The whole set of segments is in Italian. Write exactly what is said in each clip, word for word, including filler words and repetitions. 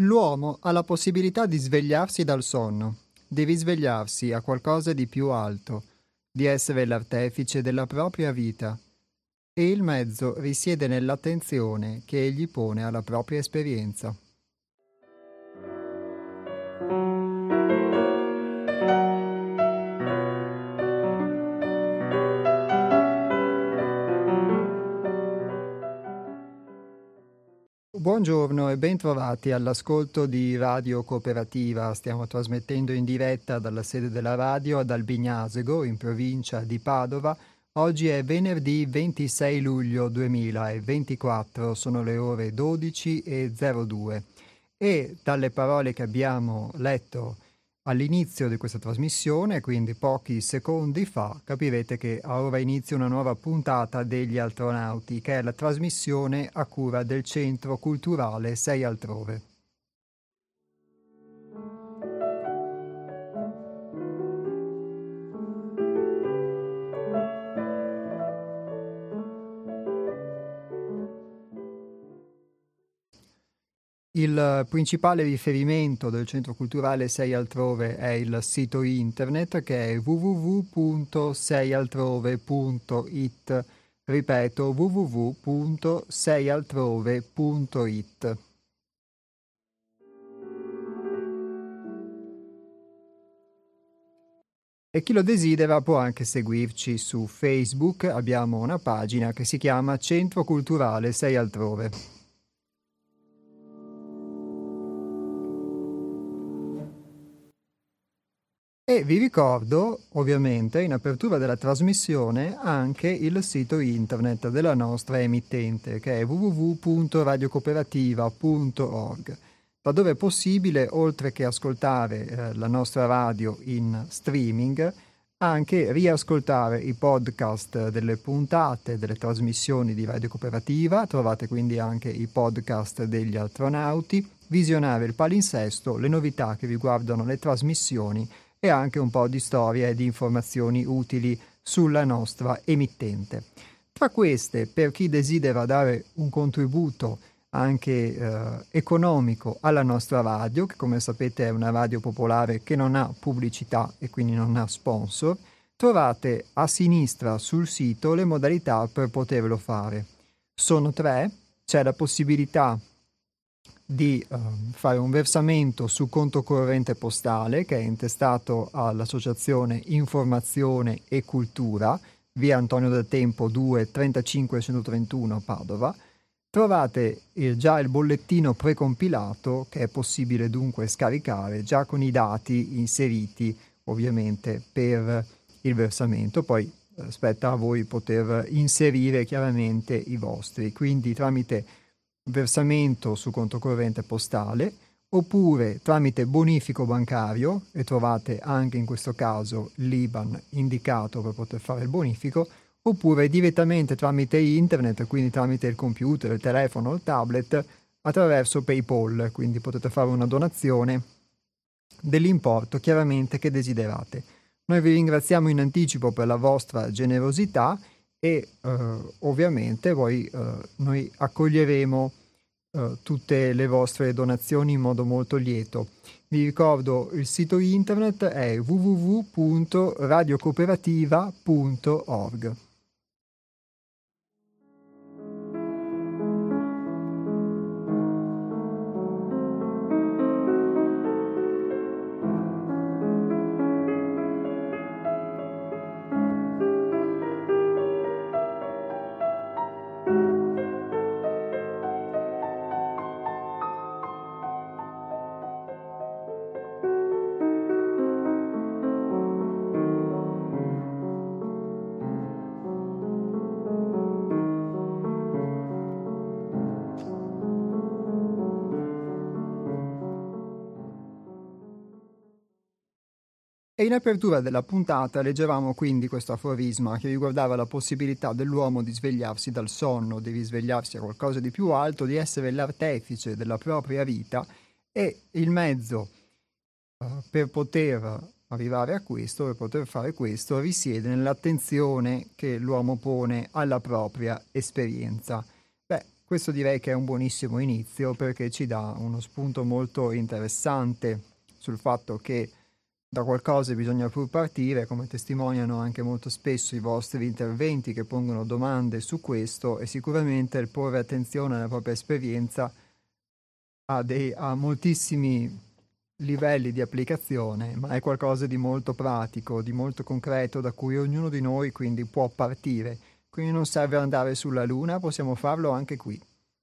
L'uomo ha la possibilità di svegliarsi dal sonno, di risvegliarsi a qualcosa di più alto, di essere l'artefice della propria vita, e il mezzo risiede nell'attenzione che egli pone alla propria esperienza. Buongiorno e ben trovati all'ascolto di Radio Cooperativa. Stiamo trasmettendo in diretta dalla sede della radio ad Albignasego, in provincia di Padova. Oggi è venerdì ventisei luglio duemilaventiquattro, sono le ore dodici e zero due e dalle parole che abbiamo letto all'inizio di questa trasmissione, quindi pochi secondi fa, capirete che ha ora inizio una nuova puntata degli Astronauti, che è la trasmissione a cura del Centro Culturale Sei Altrove. Il principale riferimento del Centro Culturale Sei Altrove è il sito internet, che è w w w punto sei altrove punto i t. Ripeto, w w w punto sei altrove punto i t. E chi lo desidera può anche seguirci su Facebook. Abbiamo una pagina che si chiama Centro Culturale Sei Altrove. E vi ricordo, ovviamente, in apertura della trasmissione, anche il sito internet della nostra emittente, che è w w w punto radio cooperativa punto org, da dove è possibile, oltre che ascoltare eh, la nostra radio in streaming, anche riascoltare i podcast delle puntate, delle trasmissioni di Radio Cooperativa. Trovate quindi anche i podcast degli Astronauti, visionare il palinsesto, le novità che riguardano le trasmissioni e anche un po' di storie e di informazioni utili sulla nostra emittente. Tra queste, per chi desidera dare un contributo anche eh, economico alla nostra radio, che come sapete è una radio popolare che non ha pubblicità e quindi non ha sponsor, trovate a sinistra sul sito le modalità per poterlo fare. Sono tre: c'è la possibilità di uh, fare un versamento su conto corrente postale, che è intestato all'Associazione Informazione e Cultura, via Antonio del Tempo due trentacinque centotrentuno Padova. Trovate il, già il bollettino precompilato, che è possibile dunque scaricare già con i dati inseriti ovviamente per il versamento. Poi aspetta a voi poter inserire chiaramente i vostri, quindi tramite versamento su conto corrente postale oppure tramite bonifico bancario, e trovate anche in questo caso l'I B A N indicato per poter fare il bonifico, oppure direttamente tramite internet, quindi tramite il computer, il telefono o il tablet, attraverso PayPal, quindi potete fare una donazione dell'importo chiaramente che desiderate. Noi vi ringraziamo in anticipo per la vostra generosità e eh, ovviamente poi eh, noi accoglieremo eh, tutte le vostre donazioni in modo molto lieto. Vi ricordo il sito internet è w w w punto radio cooperativa punto org. E in apertura della puntata leggevamo quindi questo aforisma che riguardava la possibilità dell'uomo di svegliarsi dal sonno, di risvegliarsi a qualcosa di più alto, di essere l'artefice della propria vita, e il mezzo uh, per poter arrivare a questo, per poter fare questo, risiede nell'attenzione che l'uomo pone alla propria esperienza. Beh, questo direi che è un buonissimo inizio perché ci dà uno spunto molto interessante sul fatto che da qualcosa bisogna pur partire, come testimoniano anche molto spesso i vostri interventi che pongono domande su questo, e sicuramente il porre attenzione alla propria esperienza ha, dei, ha moltissimi livelli di applicazione, ma è qualcosa di molto pratico, di molto concreto, da cui ognuno di noi quindi può partire. Quindi non serve andare sulla Luna, possiamo farlo anche qui.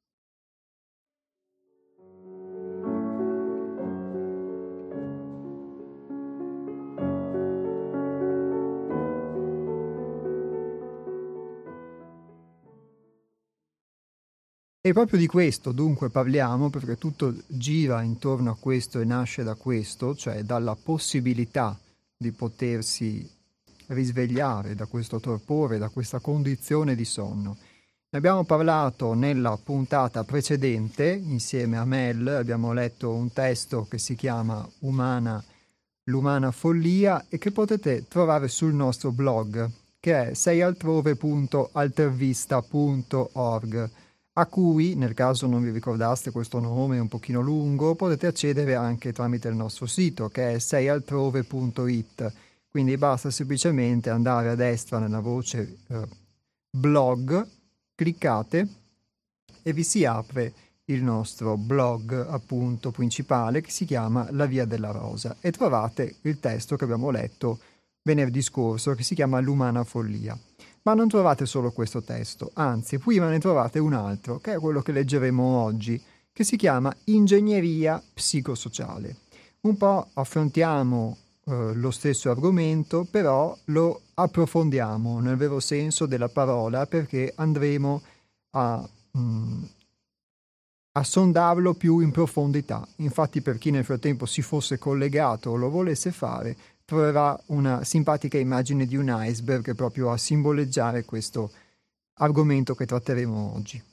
E proprio di questo dunque parliamo, perché tutto gira intorno a questo e nasce da questo, cioè dalla possibilità di potersi risvegliare da questo torpore, da questa condizione di sonno. Ne abbiamo parlato nella puntata precedente insieme a Mel, abbiamo letto un testo che si chiama Umana, l'umana follia e che potete trovare sul nostro blog, che è seialtrove punto altervista punto org, a cui, nel caso non vi ricordaste questo nome un pochino lungo, potete accedere anche tramite il nostro sito, che è seialtrove punto it. Quindi basta semplicemente andare a destra nella voce eh, blog, cliccate e vi si apre il nostro blog appunto principale che si chiama La Via della Rosa e trovate il testo che abbiamo letto venerdì scorso che si chiama L'umana follia. Ma non trovate solo questo testo, anzi prima ne trovate un altro che è quello che leggeremo oggi, che si chiama Ingegneria psicosociale. Un po' affrontiamo eh, lo stesso argomento, però lo approfondiamo nel vero senso della parola perché andremo a, mh, a sondarlo più in profondità. Infatti per chi nel frattempo si fosse collegato o lo volesse fare, troverà una simpatica immagine di un iceberg proprio a simboleggiare questo argomento che tratteremo oggi.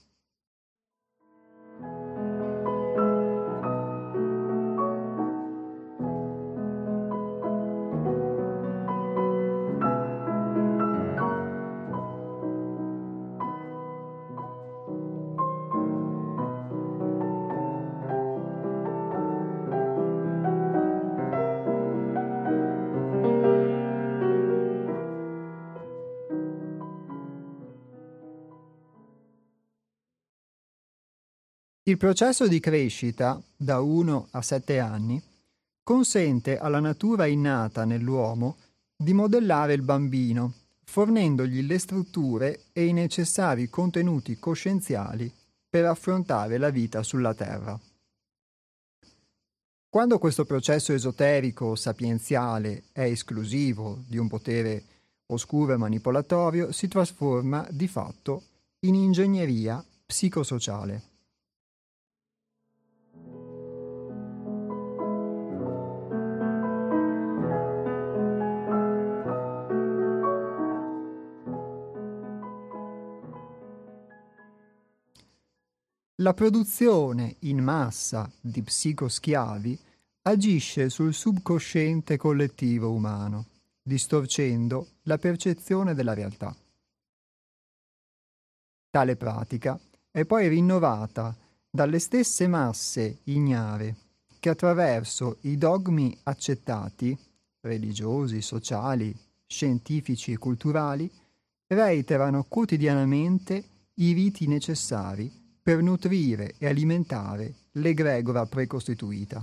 Il processo di crescita, da uno a sette anni, consente alla natura innata nell'uomo di modellare il bambino, fornendogli le strutture e i necessari contenuti coscienziali per affrontare la vita sulla Terra. Quando questo processo esoterico sapienziale è esclusivo di un potere oscuro e manipolatorio, si trasforma di fatto in ingegneria psicosociale. La produzione in massa di psicoschiavi agisce sul subconsciente collettivo umano, distorcendo la percezione della realtà. Tale pratica è poi rinnovata dalle stesse masse ignare che attraverso i dogmi accettati, religiosi, sociali, scientifici e culturali, reiterano quotidianamente i riti necessari per nutrire e alimentare l'egregora precostituita.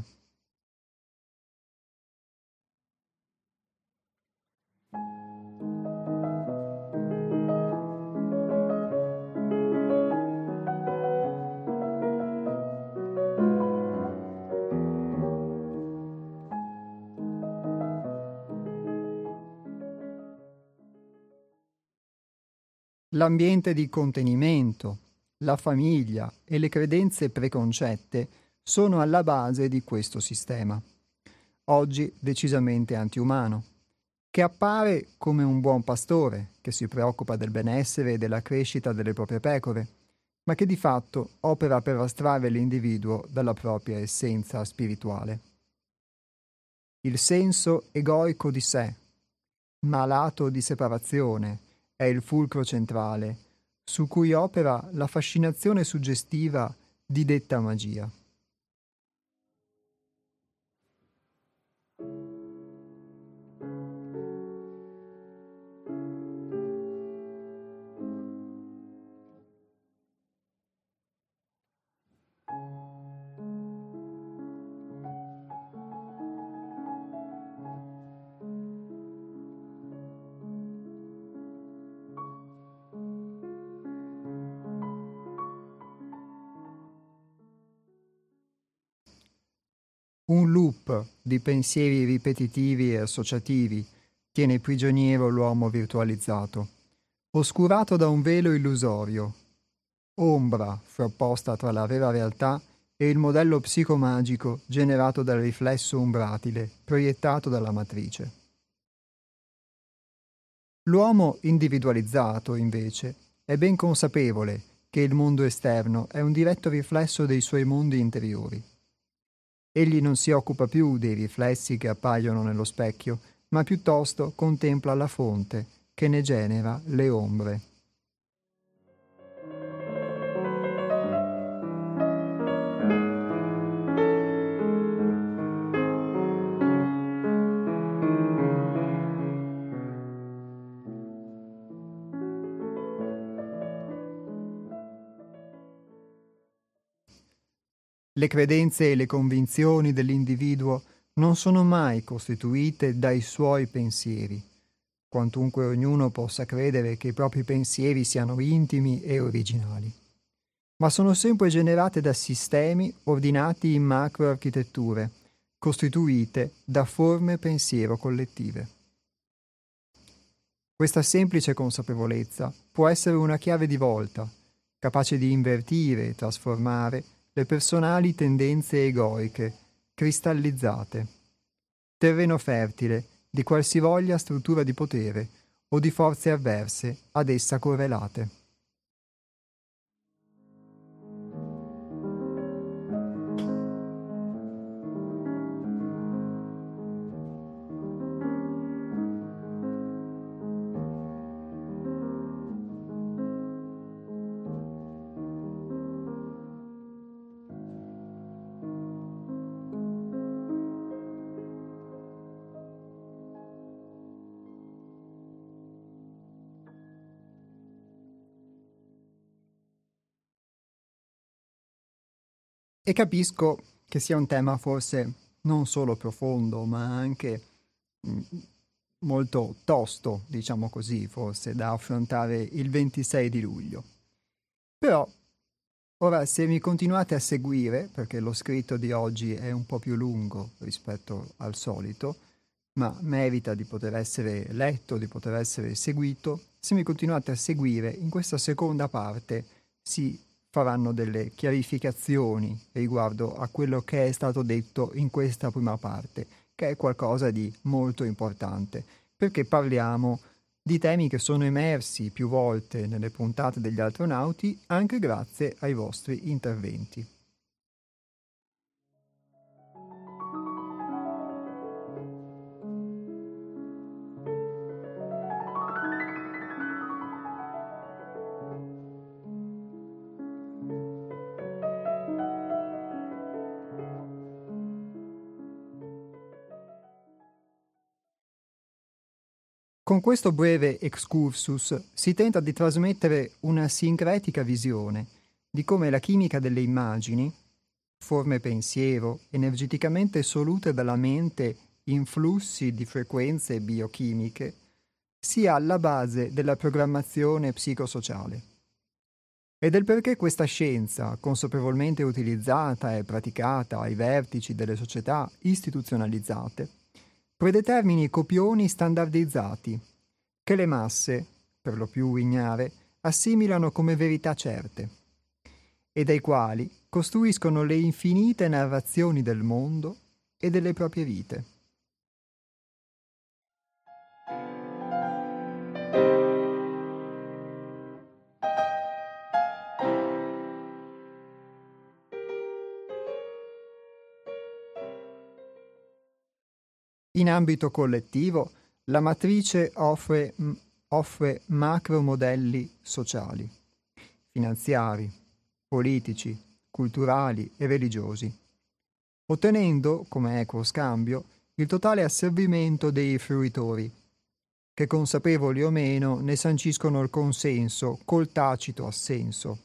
L'ambiente di contenimento, la famiglia e le credenze preconcette sono alla base di questo sistema, oggi decisamente antiumano, che appare come un buon pastore che si preoccupa del benessere e della crescita delle proprie pecore, ma che di fatto opera per astrarre l'individuo dalla propria essenza spirituale. Il senso egoico di sé, malato di separazione, è il fulcro centrale su cui opera la fascinazione suggestiva di detta magia. Un loop di pensieri ripetitivi e associativi tiene prigioniero l'uomo virtualizzato, oscurato da un velo illusorio, ombra frapposta tra la vera realtà e il modello psicomagico generato dal riflesso umbratile proiettato dalla matrice. L'uomo individualizzato, invece, è ben consapevole che il mondo esterno è un diretto riflesso dei suoi mondi interiori. Egli non si occupa più dei riflessi che appaiono nello specchio, ma piuttosto contempla la fonte che ne genera le ombre. Le credenze e le convinzioni dell'individuo non sono mai costituite dai suoi pensieri, quantunque ognuno possa credere che i propri pensieri siano intimi e originali, ma sono sempre generate da sistemi ordinati in macroarchitetture, costituite da forme pensiero collettive. Questa semplice consapevolezza può essere una chiave di volta, capace di invertire e trasformare le personali tendenze egoiche, cristallizzate, terreno fertile di qualsivoglia struttura di potere o di forze avverse ad essa correlate. E capisco che sia un tema forse non solo profondo, ma anche mh, molto tosto, diciamo così, forse, da affrontare il ventisei di luglio. Però, ora, se mi continuate a seguire, perché lo scritto di oggi è un po' più lungo rispetto al solito, ma merita di poter essere letto, di poter essere seguito, se mi continuate a seguire, in questa seconda parte si faranno delle chiarificazioni riguardo a quello che è stato detto in questa prima parte, che è qualcosa di molto importante, perché parliamo di temi che sono emersi più volte nelle puntate degli astronauti anche grazie ai vostri interventi. Con questo breve excursus si tenta di trasmettere una sincretica visione di come la chimica delle immagini, forme pensiero energeticamente solute dalla mente in flussi di frequenze biochimiche, sia alla base della programmazione psicosociale. E del perché questa scienza, consapevolmente utilizzata e praticata ai vertici delle società istituzionalizzate, predetermini copioni standardizzati che le masse, per lo più ignare, assimilano come verità certe e dai quali costruiscono le infinite narrazioni del mondo e delle proprie vite. In ambito collettivo, la matrice offre, offre macromodelli sociali, finanziari, politici, culturali e religiosi, ottenendo, come equo scambio, il totale asservimento dei fruitori, che consapevoli o meno ne sanciscono il consenso col tacito assenso.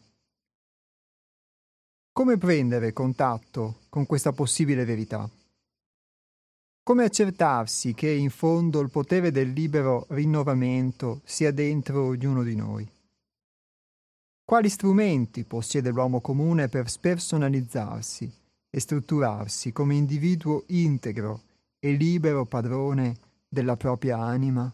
Come prendere contatto con questa possibile verità? Come accertarsi che in fondo il potere del libero rinnovamento sia dentro ognuno di noi? Quali strumenti possiede l'uomo comune per spersonalizzarsi e strutturarsi come individuo integro e libero padrone della propria anima?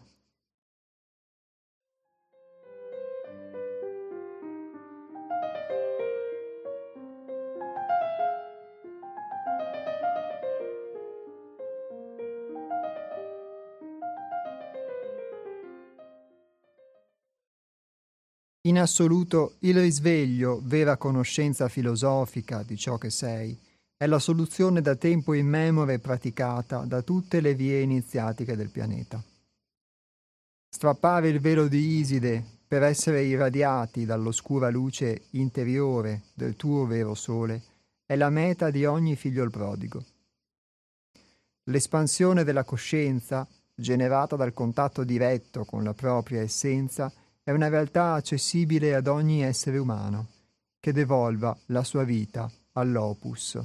In assoluto, il risveglio, vera conoscenza filosofica di ciò che sei, è la soluzione da tempo immemore praticata da tutte le vie iniziatiche del pianeta. Strappare il velo di Iside per essere irradiati dall'oscura luce interiore del tuo vero sole è la meta di ogni figlio prodigo. L'espansione della coscienza, generata dal contatto diretto con la propria essenza, è una realtà accessibile ad ogni essere umano, che devolva la sua vita all'opus.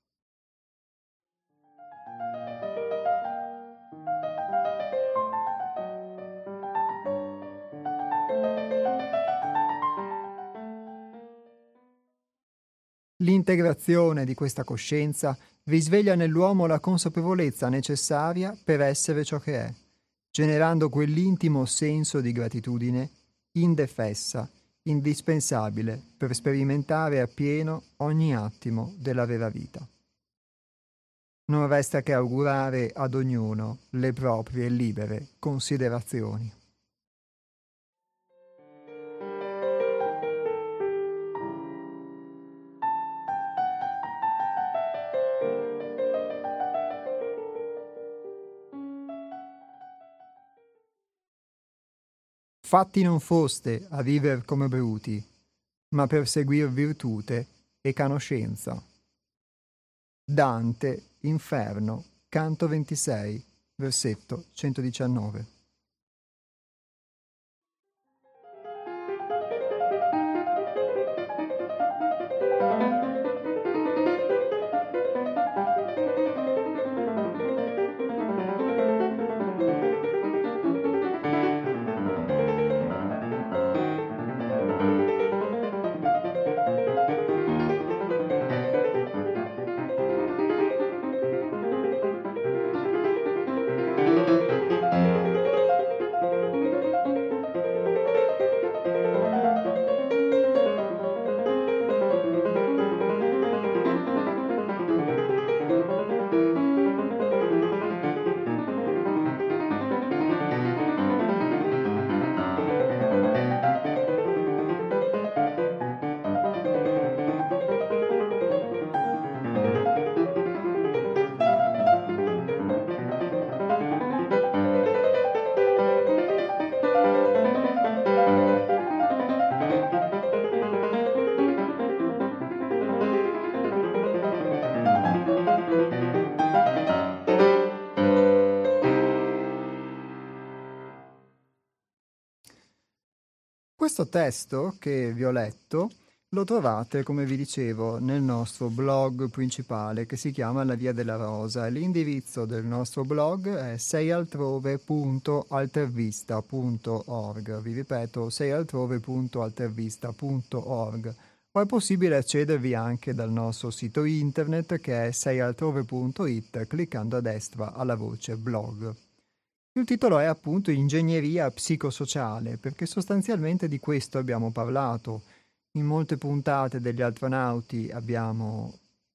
L'integrazione di questa coscienza risveglia nell'uomo la consapevolezza necessaria per essere ciò che è, generando quell'intimo senso di gratitudine indefessa, indispensabile per sperimentare appieno ogni attimo della vera vita. Non resta che augurare ad ognuno le proprie libere considerazioni. Fatti non foste a viver come bruti, ma per seguir virtute e canoscenza. Dante, Inferno, canto ventisei, versetto centodiciannove. Questo testo che vi ho letto lo trovate, come vi dicevo, nel nostro blog principale che si chiama La Via della Rosa. L'indirizzo del nostro blog è seialtrove punto altervista punto org. Vi ripeto, seialtrove punto altervista punto org. O è possibile accedervi anche dal nostro sito internet che è seialtrove punto it cliccando a destra alla voce blog. Il titolo è appunto Ingegneria psicosociale, perché sostanzialmente di questo abbiamo parlato. In molte puntate degli Altronauti abbiamo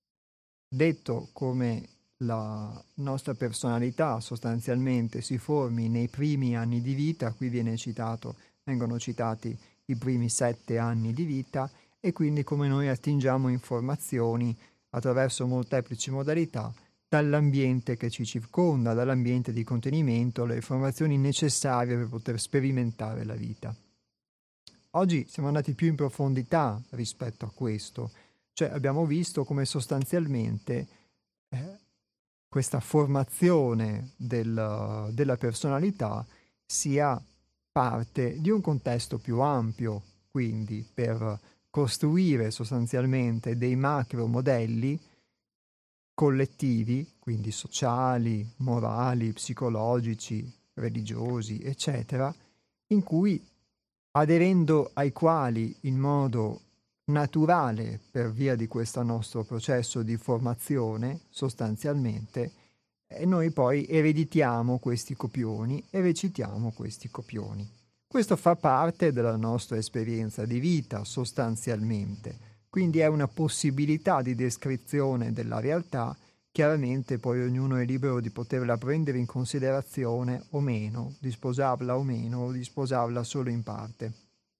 detto come la nostra personalità sostanzialmente si formi nei primi anni di vita, qui viene citato, vengono citati i primi sette anni di vita, e quindi come noi attingiamo informazioni attraverso molteplici modalità dall'ambiente che ci circonda, dall'ambiente di contenimento, le informazioni necessarie per poter sperimentare la vita. oggi siamo andati più in profondità rispetto a questo, cioè abbiamo visto come sostanzialmente eh, questa formazione del, della personalità sia parte di un contesto più ampio, quindi per costruire sostanzialmente dei macro modelli collettivi, quindi sociali, morali, psicologici, religiosi, eccetera, in cui aderendo ai quali in modo naturale per via di questo nostro processo di formazione sostanzialmente e noi poi ereditiamo questi copioni e recitiamo questi copioni. Questo fa parte della nostra esperienza di vita sostanzialmente, quindi è una possibilità di descrizione della realtà. Chiaramente poi ognuno è libero di poterla prendere in considerazione o meno, di sposarla o meno, o di sposarla solo in parte.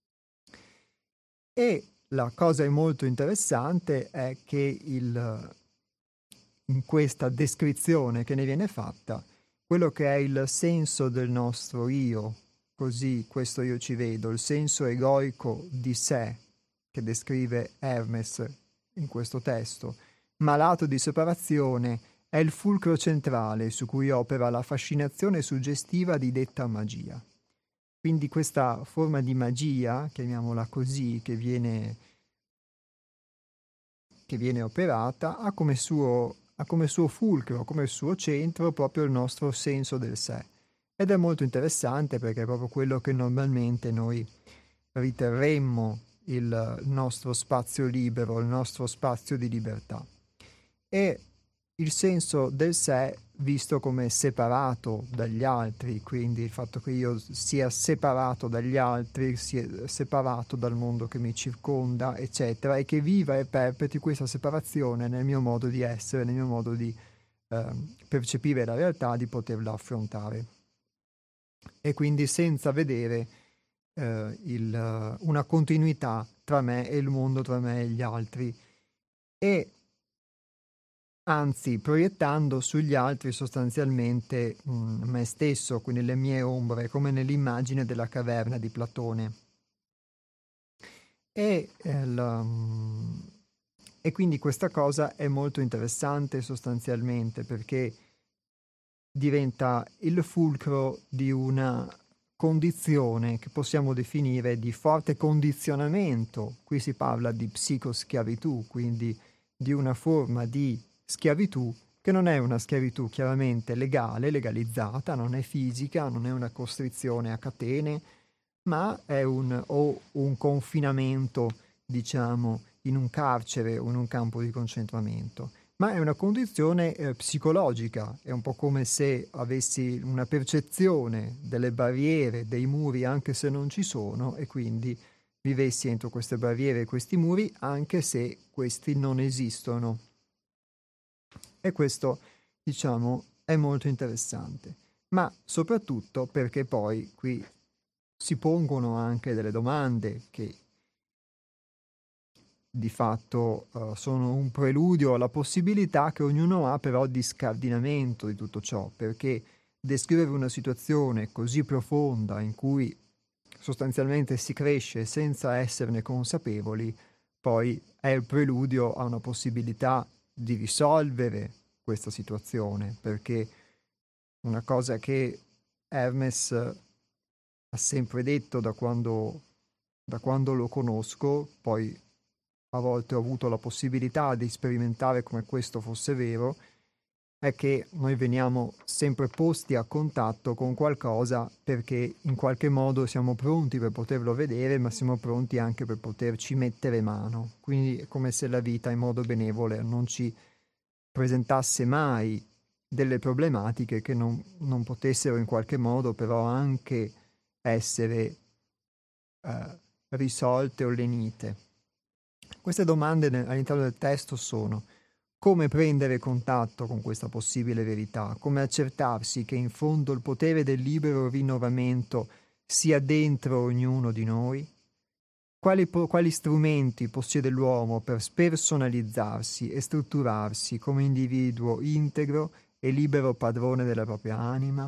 E la cosa molto interessante è che il, in questa descrizione che ne viene fatta, quello che è il senso del nostro io, così questo io ci vedo, il senso egoico di sé, che descrive Hermes in questo testo, malato di separazione, è il fulcro centrale su cui opera la fascinazione suggestiva di detta magia. Quindi questa forma di magia, chiamiamola così, che viene, che viene operata, ha come suo, ha come suo fulcro, come suo centro proprio il nostro senso del sé. Ed è molto interessante perché è proprio quello che normalmente noi riterremmo il nostro spazio libero, il nostro spazio di libertà. E il senso del sé visto come separato dagli altri, quindi il fatto che io sia separato dagli altri, sia separato dal mondo che mi circonda, eccetera, e che viva e perpetui questa separazione nel mio modo di essere, nel mio modo di eh, percepire la realtà, di poterla affrontare. E quindi senza vedere eh, il, una continuità tra me e il mondo, tra me e gli altri. E anzi proiettando sugli altri sostanzialmente mh, me stesso, quindi le mie ombre, come nell'immagine della caverna di Platone. E, eh, la, mh, e quindi questa cosa è molto interessante sostanzialmente perché diventa il fulcro di una condizione che possiamo definire di forte condizionamento. Qui si parla di psicoschiavitù, quindi di una forma di schiavitù che non è una schiavitù chiaramente legale, legalizzata, non è fisica, non è una costrizione a catene, ma è un, o un confinamento, diciamo, in un carcere o in un campo di concentramento, ma è una condizione eh, psicologica, è un po' come se avessi una percezione delle barriere, dei muri, anche se non ci sono, e quindi vivessi entro queste barriere e questi muri, anche se questi non esistono. E questo, diciamo, è molto interessante, ma soprattutto perché poi qui si pongono anche delle domande che di fatto uh, sono un preludio alla possibilità che ognuno ha però di scardinamento di tutto ciò, perché descrivere una situazione così profonda in cui sostanzialmente si cresce senza esserne consapevoli, poi è il preludio a una possibilità di risolvere questa situazione, perché una cosa che Hermes ha sempre detto da quando, da quando lo conosco, poi a volte ho avuto la possibilità di sperimentare come questo fosse vero, è che noi veniamo sempre posti a contatto con qualcosa perché in qualche modo siamo pronti per poterlo vedere, ma siamo pronti anche per poterci mettere mano. Quindi è come se la vita in modo benevole non ci presentasse mai delle problematiche che non, non potessero in qualche modo però anche essere eh, risolte o lenite. Queste domande all'interno del testo sono: come prendere contatto con questa possibile verità? Come accertarsi che in fondo il potere del libero rinnovamento sia dentro ognuno di noi? Quali, quali strumenti possiede l'uomo per spersonalizzarsi e strutturarsi come individuo integro e libero padrone della propria anima?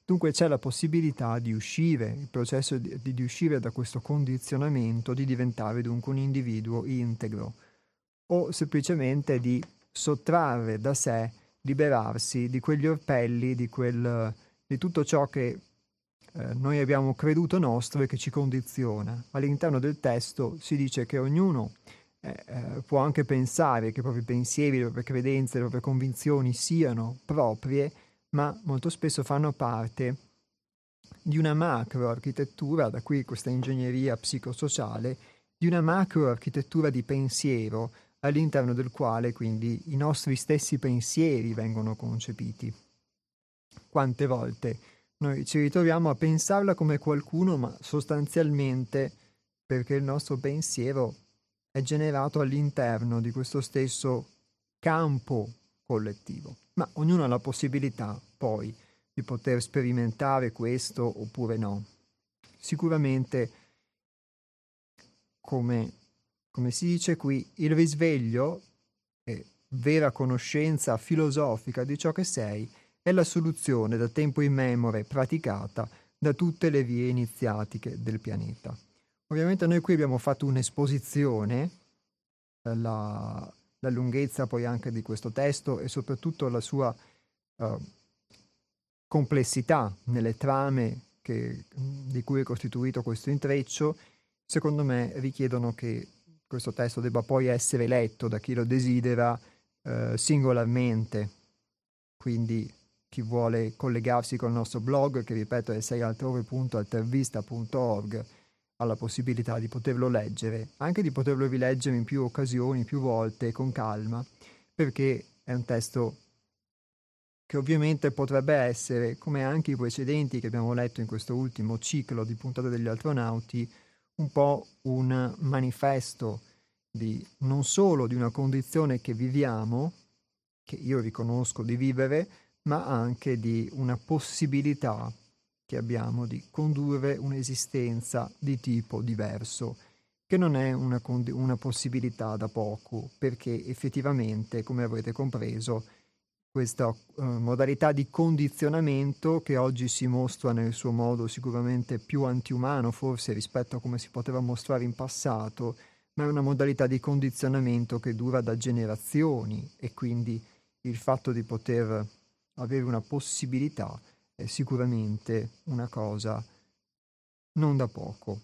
Dunque c'è la possibilità di uscire, il processo di, di uscire da questo condizionamento, di diventare dunque un individuo integro, o semplicemente di sottrarre da sé, liberarsi di quegli orpelli, di, quel, di tutto ciò che eh, noi abbiamo creduto nostro e che ci condiziona. All'interno del testo si dice che ognuno eh, eh, può anche pensare che i propri pensieri, le proprie credenze, le proprie convinzioni siano proprie, ma molto spesso fanno parte di una macroarchitettura, da qui questa ingegneria psicosociale, di una macroarchitettura di pensiero all'interno del quale quindi i nostri stessi pensieri vengono concepiti. Quante volte noi ci ritroviamo a pensarla come qualcuno, ma sostanzialmente perché il nostro pensiero è generato all'interno di questo stesso campo collettivo. Ma ognuno ha la possibilità poi di poter sperimentare questo oppure no. Sicuramente, come, come si dice qui, il risveglio e vera conoscenza filosofica di ciò che sei è la soluzione da tempo immemore praticata da tutte le vie iniziatiche del pianeta. Ovviamente noi qui abbiamo fatto un'esposizione, la, la lunghezza poi anche di questo testo e soprattutto la sua uh, complessità nelle trame che, di cui è costituito questo intreccio, secondo me richiedono che questo testo debba poi essere letto da chi lo desidera uh, singolarmente. Quindi chi vuole collegarsi col nostro blog, che ripeto è sei altrove punto altervista punto org, ha la possibilità di poterlo leggere, anche di poterlo rileggere in più occasioni, più volte, con calma, perché è un testo che ovviamente potrebbe essere, come anche i precedenti che abbiamo letto in questo ultimo ciclo di puntate degli astronauti, un po' un manifesto di non solo di una condizione che viviamo, che io riconosco di vivere, ma anche di una possibilità che abbiamo di condurre un'esistenza di tipo diverso, che non è una, cond- una possibilità da poco, perché effettivamente, come avrete compreso, questa uh, modalità di condizionamento che oggi si mostra nel suo modo sicuramente più antiumano, forse rispetto a come si poteva mostrare in passato, ma è una modalità di condizionamento che dura da generazioni e quindi il fatto di poter avere una possibilità è sicuramente una cosa non da poco.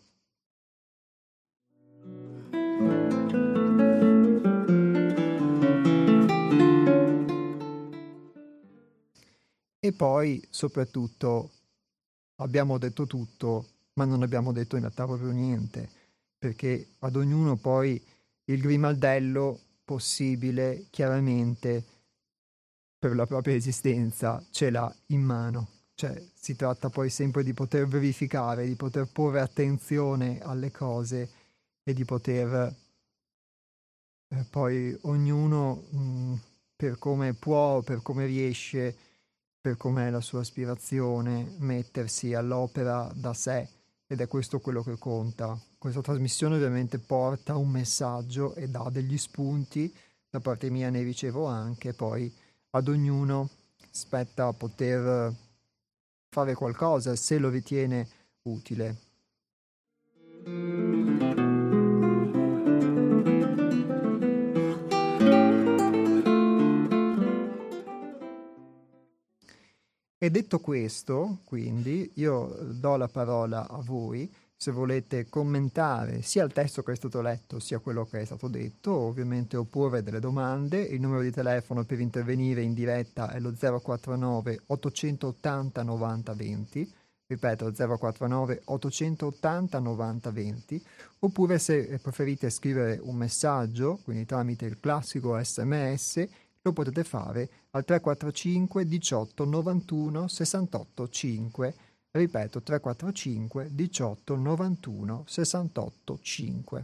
E poi, soprattutto, abbiamo detto tutto, ma non abbiamo detto in realtà proprio niente, perché ad ognuno poi il grimaldello possibile, chiaramente, per la propria esistenza, ce l'ha in mano. Cioè, si tratta poi sempre di poter verificare, di poter porre attenzione alle cose e di poter eh, poi ognuno mh, per come può, per come riesce, per com'è la sua aspirazione, mettersi all'opera da sé, ed è questo quello che conta. Questa trasmissione ovviamente porta un messaggio e dà degli spunti, da parte mia ne ricevo anche, poi ad ognuno spetta poter fare qualcosa se lo ritiene utile. E detto questo, quindi, io do la parola a voi, se volete commentare sia il testo che è stato letto, sia quello che è stato detto, ovviamente opporre delle domande. Il numero di telefono per intervenire in diretta è lo zero quattro nove ottocentottanta novanta venti, ripeto zero quattro nove ottocentottanta novanta venti, oppure se preferite scrivere un messaggio, quindi tramite il classico sms, lo potete fare al tre quattro cinque diciotto novantuno sessantotto cinque, ripeto tre quattro cinque diciotto novantuno sessantotto cinque.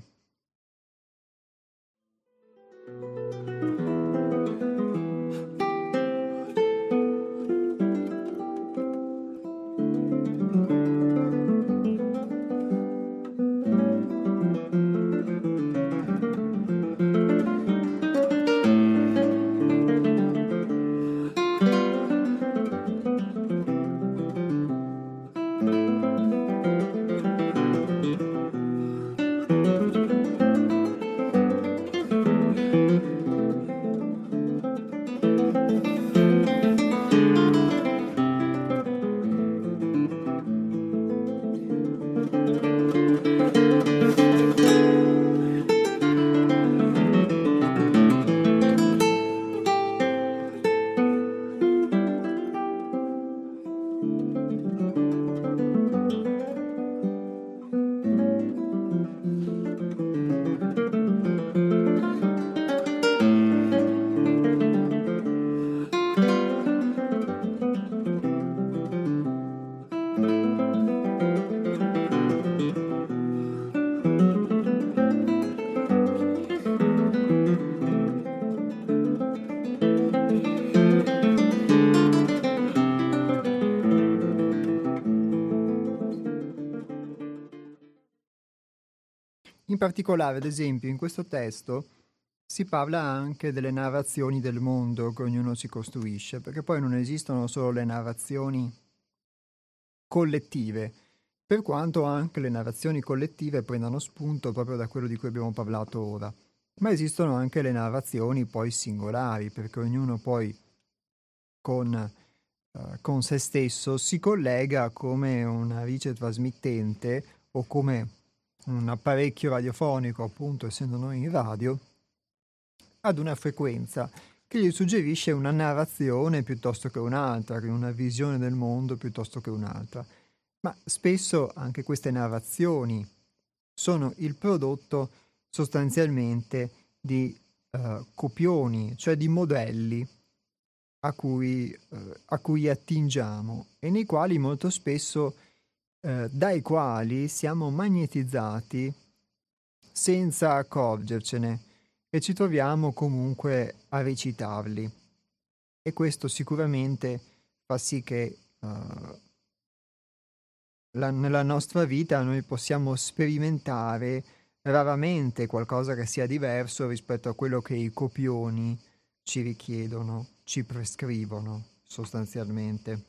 In particolare, ad esempio, in questo testo si parla anche delle narrazioni del mondo che ognuno si costruisce, perché poi non esistono solo le narrazioni collettive, per quanto anche le narrazioni collettive prendano spunto proprio da quello di cui abbiamo parlato ora. Ma esistono anche le narrazioni poi singolari, perché ognuno poi con, eh, con se stesso si collega come una vice trasmittente o come un apparecchio radiofonico, appunto essendo noi in radio, ad una frequenza che gli suggerisce una narrazione piuttosto che un'altra, una visione del mondo piuttosto che un'altra. Ma spesso anche queste narrazioni sono il prodotto sostanzialmente di eh, copioni, cioè di modelli a cui, eh, a cui attingiamo e nei quali molto spesso, eh, dai quali siamo magnetizzati senza accorgercene e ci troviamo comunque a recitarli. E questo sicuramente fa sì che uh, la, nella nostra vita noi possiamo sperimentare raramente qualcosa che sia diverso rispetto a quello che i copioni ci richiedono, ci prescrivono sostanzialmente.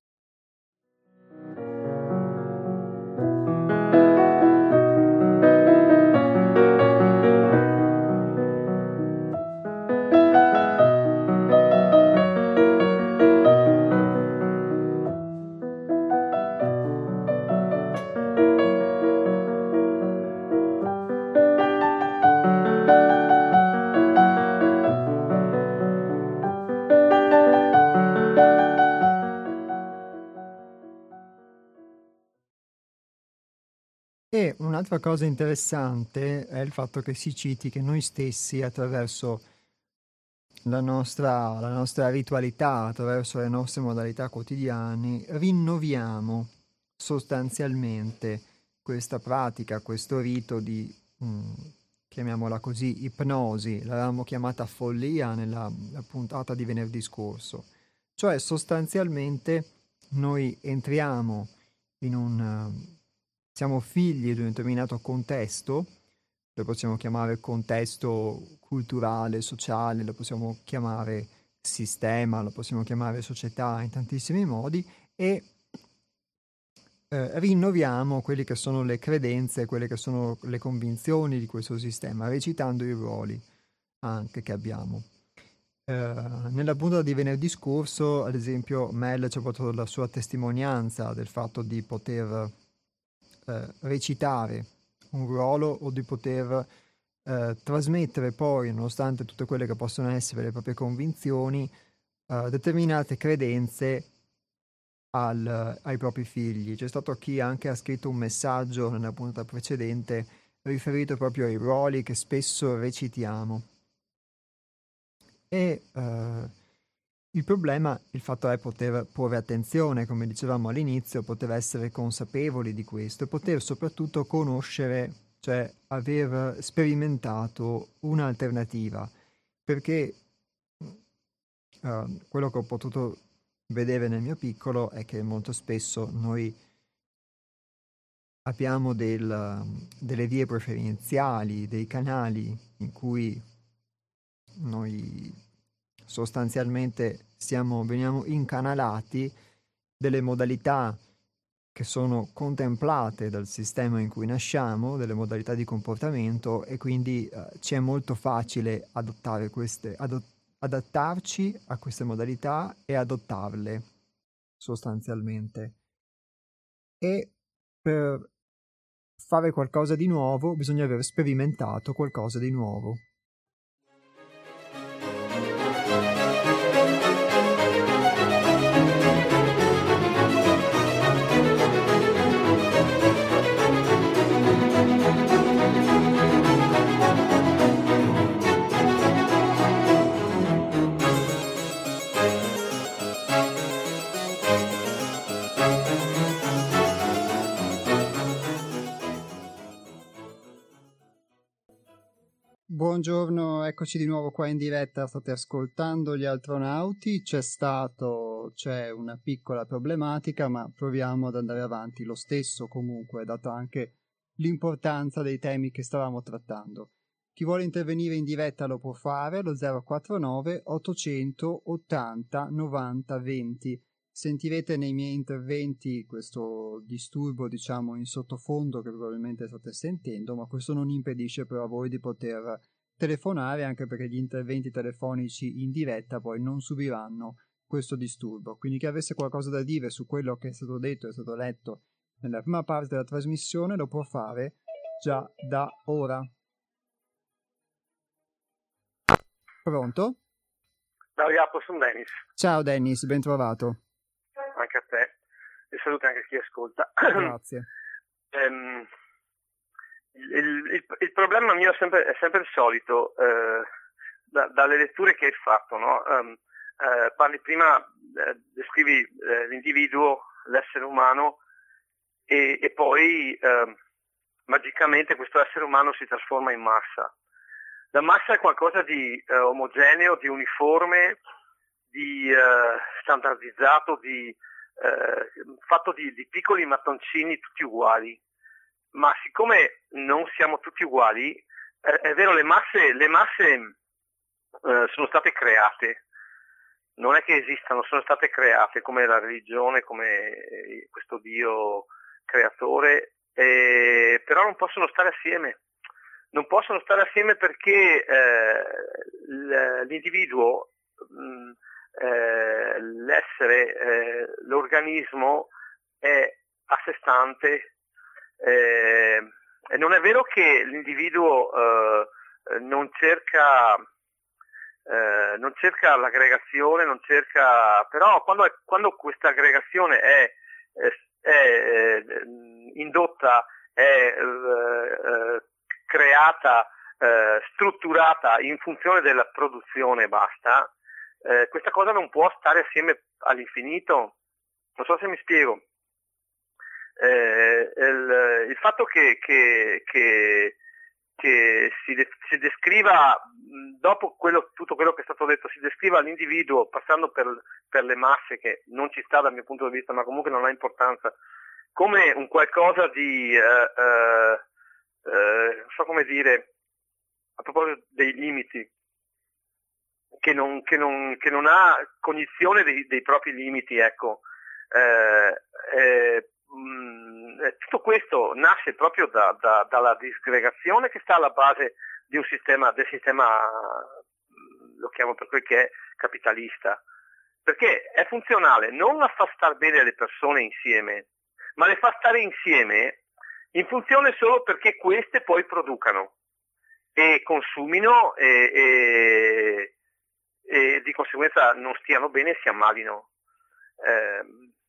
E un'altra cosa interessante è il fatto che si citi che noi stessi, attraverso la nostra, la nostra ritualità, attraverso le nostre modalità quotidiane, rinnoviamo sostanzialmente questa pratica, questo rito di, mh, chiamiamola così, ipnosi. L'avevamo chiamata follia nella, nella puntata di venerdì scorso. Cioè sostanzialmente noi entriamo in un... siamo figli di un determinato contesto, lo possiamo chiamare contesto culturale, sociale, lo possiamo chiamare sistema, lo possiamo chiamare società in tantissimi modi e eh, rinnoviamo quelle che sono le credenze, quelle che sono le convinzioni di questo sistema, recitando i ruoli anche che abbiamo. Eh, nella puntata di venerdì scorso, ad esempio, Mel ci ha portato la sua testimonianza del fatto di poter eh, recitare un ruolo o di poter eh, trasmettere poi, nonostante tutte quelle che possono essere le proprie convinzioni, eh, determinate credenze al, ai propri figli. C'è stato chi anche ha scritto un messaggio nella puntata precedente riferito proprio ai ruoli che spesso recitiamo. E eh, il problema, il fatto è poter porre attenzione, come dicevamo all'inizio, poter essere consapevoli di questo e poter soprattutto conoscere, cioè aver sperimentato un'alternativa, perché uh, quello che ho potuto vedere nel mio piccolo è che molto spesso noi abbiamo del, delle vie preferenziali, dei canali in cui noi sostanzialmente siamo, veniamo incanalati, delle modalità che sono contemplate dal sistema in cui nasciamo, delle modalità di comportamento e quindi eh, ci è molto facile adottare queste, adot- adattarci a queste modalità e adottarle sostanzialmente. E per fare qualcosa di nuovo bisogna aver sperimentato qualcosa di nuovo. Buongiorno, eccoci di nuovo qua in diretta, state ascoltando gli Altronauti, c'è stato, c'è una piccola problematica, ma proviamo ad andare avanti lo stesso comunque, dato anche l'importanza dei temi che stavamo trattando. Chi vuole intervenire in diretta lo può fare allo zero quattro nove ottocento ottanta novanta venti. Sentirete nei miei interventi questo disturbo, diciamo, in sottofondo che probabilmente state sentendo, ma questo non impedisce però a voi di poter telefonare, anche perché gli interventi telefonici in diretta poi non subiranno questo disturbo. Quindi chi avesse qualcosa da dire su quello che è stato detto e è stato letto nella prima parte della trasmissione lo può fare già da ora. Pronto? Ciao Jacopo, sono Dennis. Ciao Dennis, ben trovato. Anche a te, e saluto anche chi ascolta. Grazie. um, il, il, il problema mio è sempre, è sempre il solito, eh, da, dalle letture che hai fatto, no? Um, eh, parli prima, eh, descrivi eh, l'individuo, l'essere umano, e, e poi eh, magicamente questo essere umano si trasforma in massa. La massa è qualcosa di eh, omogeneo, di uniforme, di eh, standardizzato, di, eh, fatto di, di piccoli mattoncini tutti uguali. Ma siccome non siamo tutti uguali, eh, è vero, le masse, le masse eh, sono state create, non è che esistano, sono state create come la religione, come questo Dio creatore, eh, però non possono stare assieme. Non possono stare assieme perché eh, l'individuo, mh, eh, l'essere, eh, l'organismo è a sé stante, eh, e non è vero che l'individuo eh, non cerca eh, non cerca l'aggregazione, non cerca, però quando, è, quando questa aggregazione è, è, è indotta, è eh, creata, eh, strutturata in funzione della produzione e basta, eh, questa cosa non può stare assieme all'infinito. Non so se mi spiego. Eh, il, il fatto che, che, che, che si, de, si descriva, dopo quello, tutto quello che è stato detto, si descriva l'individuo passando per, per le masse, che non ci sta dal mio punto di vista, ma comunque non ha importanza, come un qualcosa di... Eh, eh, Eh, non so come dire, a proposito dei limiti, che non, che non, che non ha cognizione dei, dei propri limiti, ecco. Eh, eh, mh, tutto questo nasce proprio da, da, dalla disgregazione che sta alla base di un sistema, del sistema, lo chiamo per quel che è, capitalista, perché è funzionale non a far star bene le persone insieme, ma le fa stare insieme in funzione solo perché queste poi producano e consumino e, e, e di conseguenza non stiano bene e si ammalino. Eh,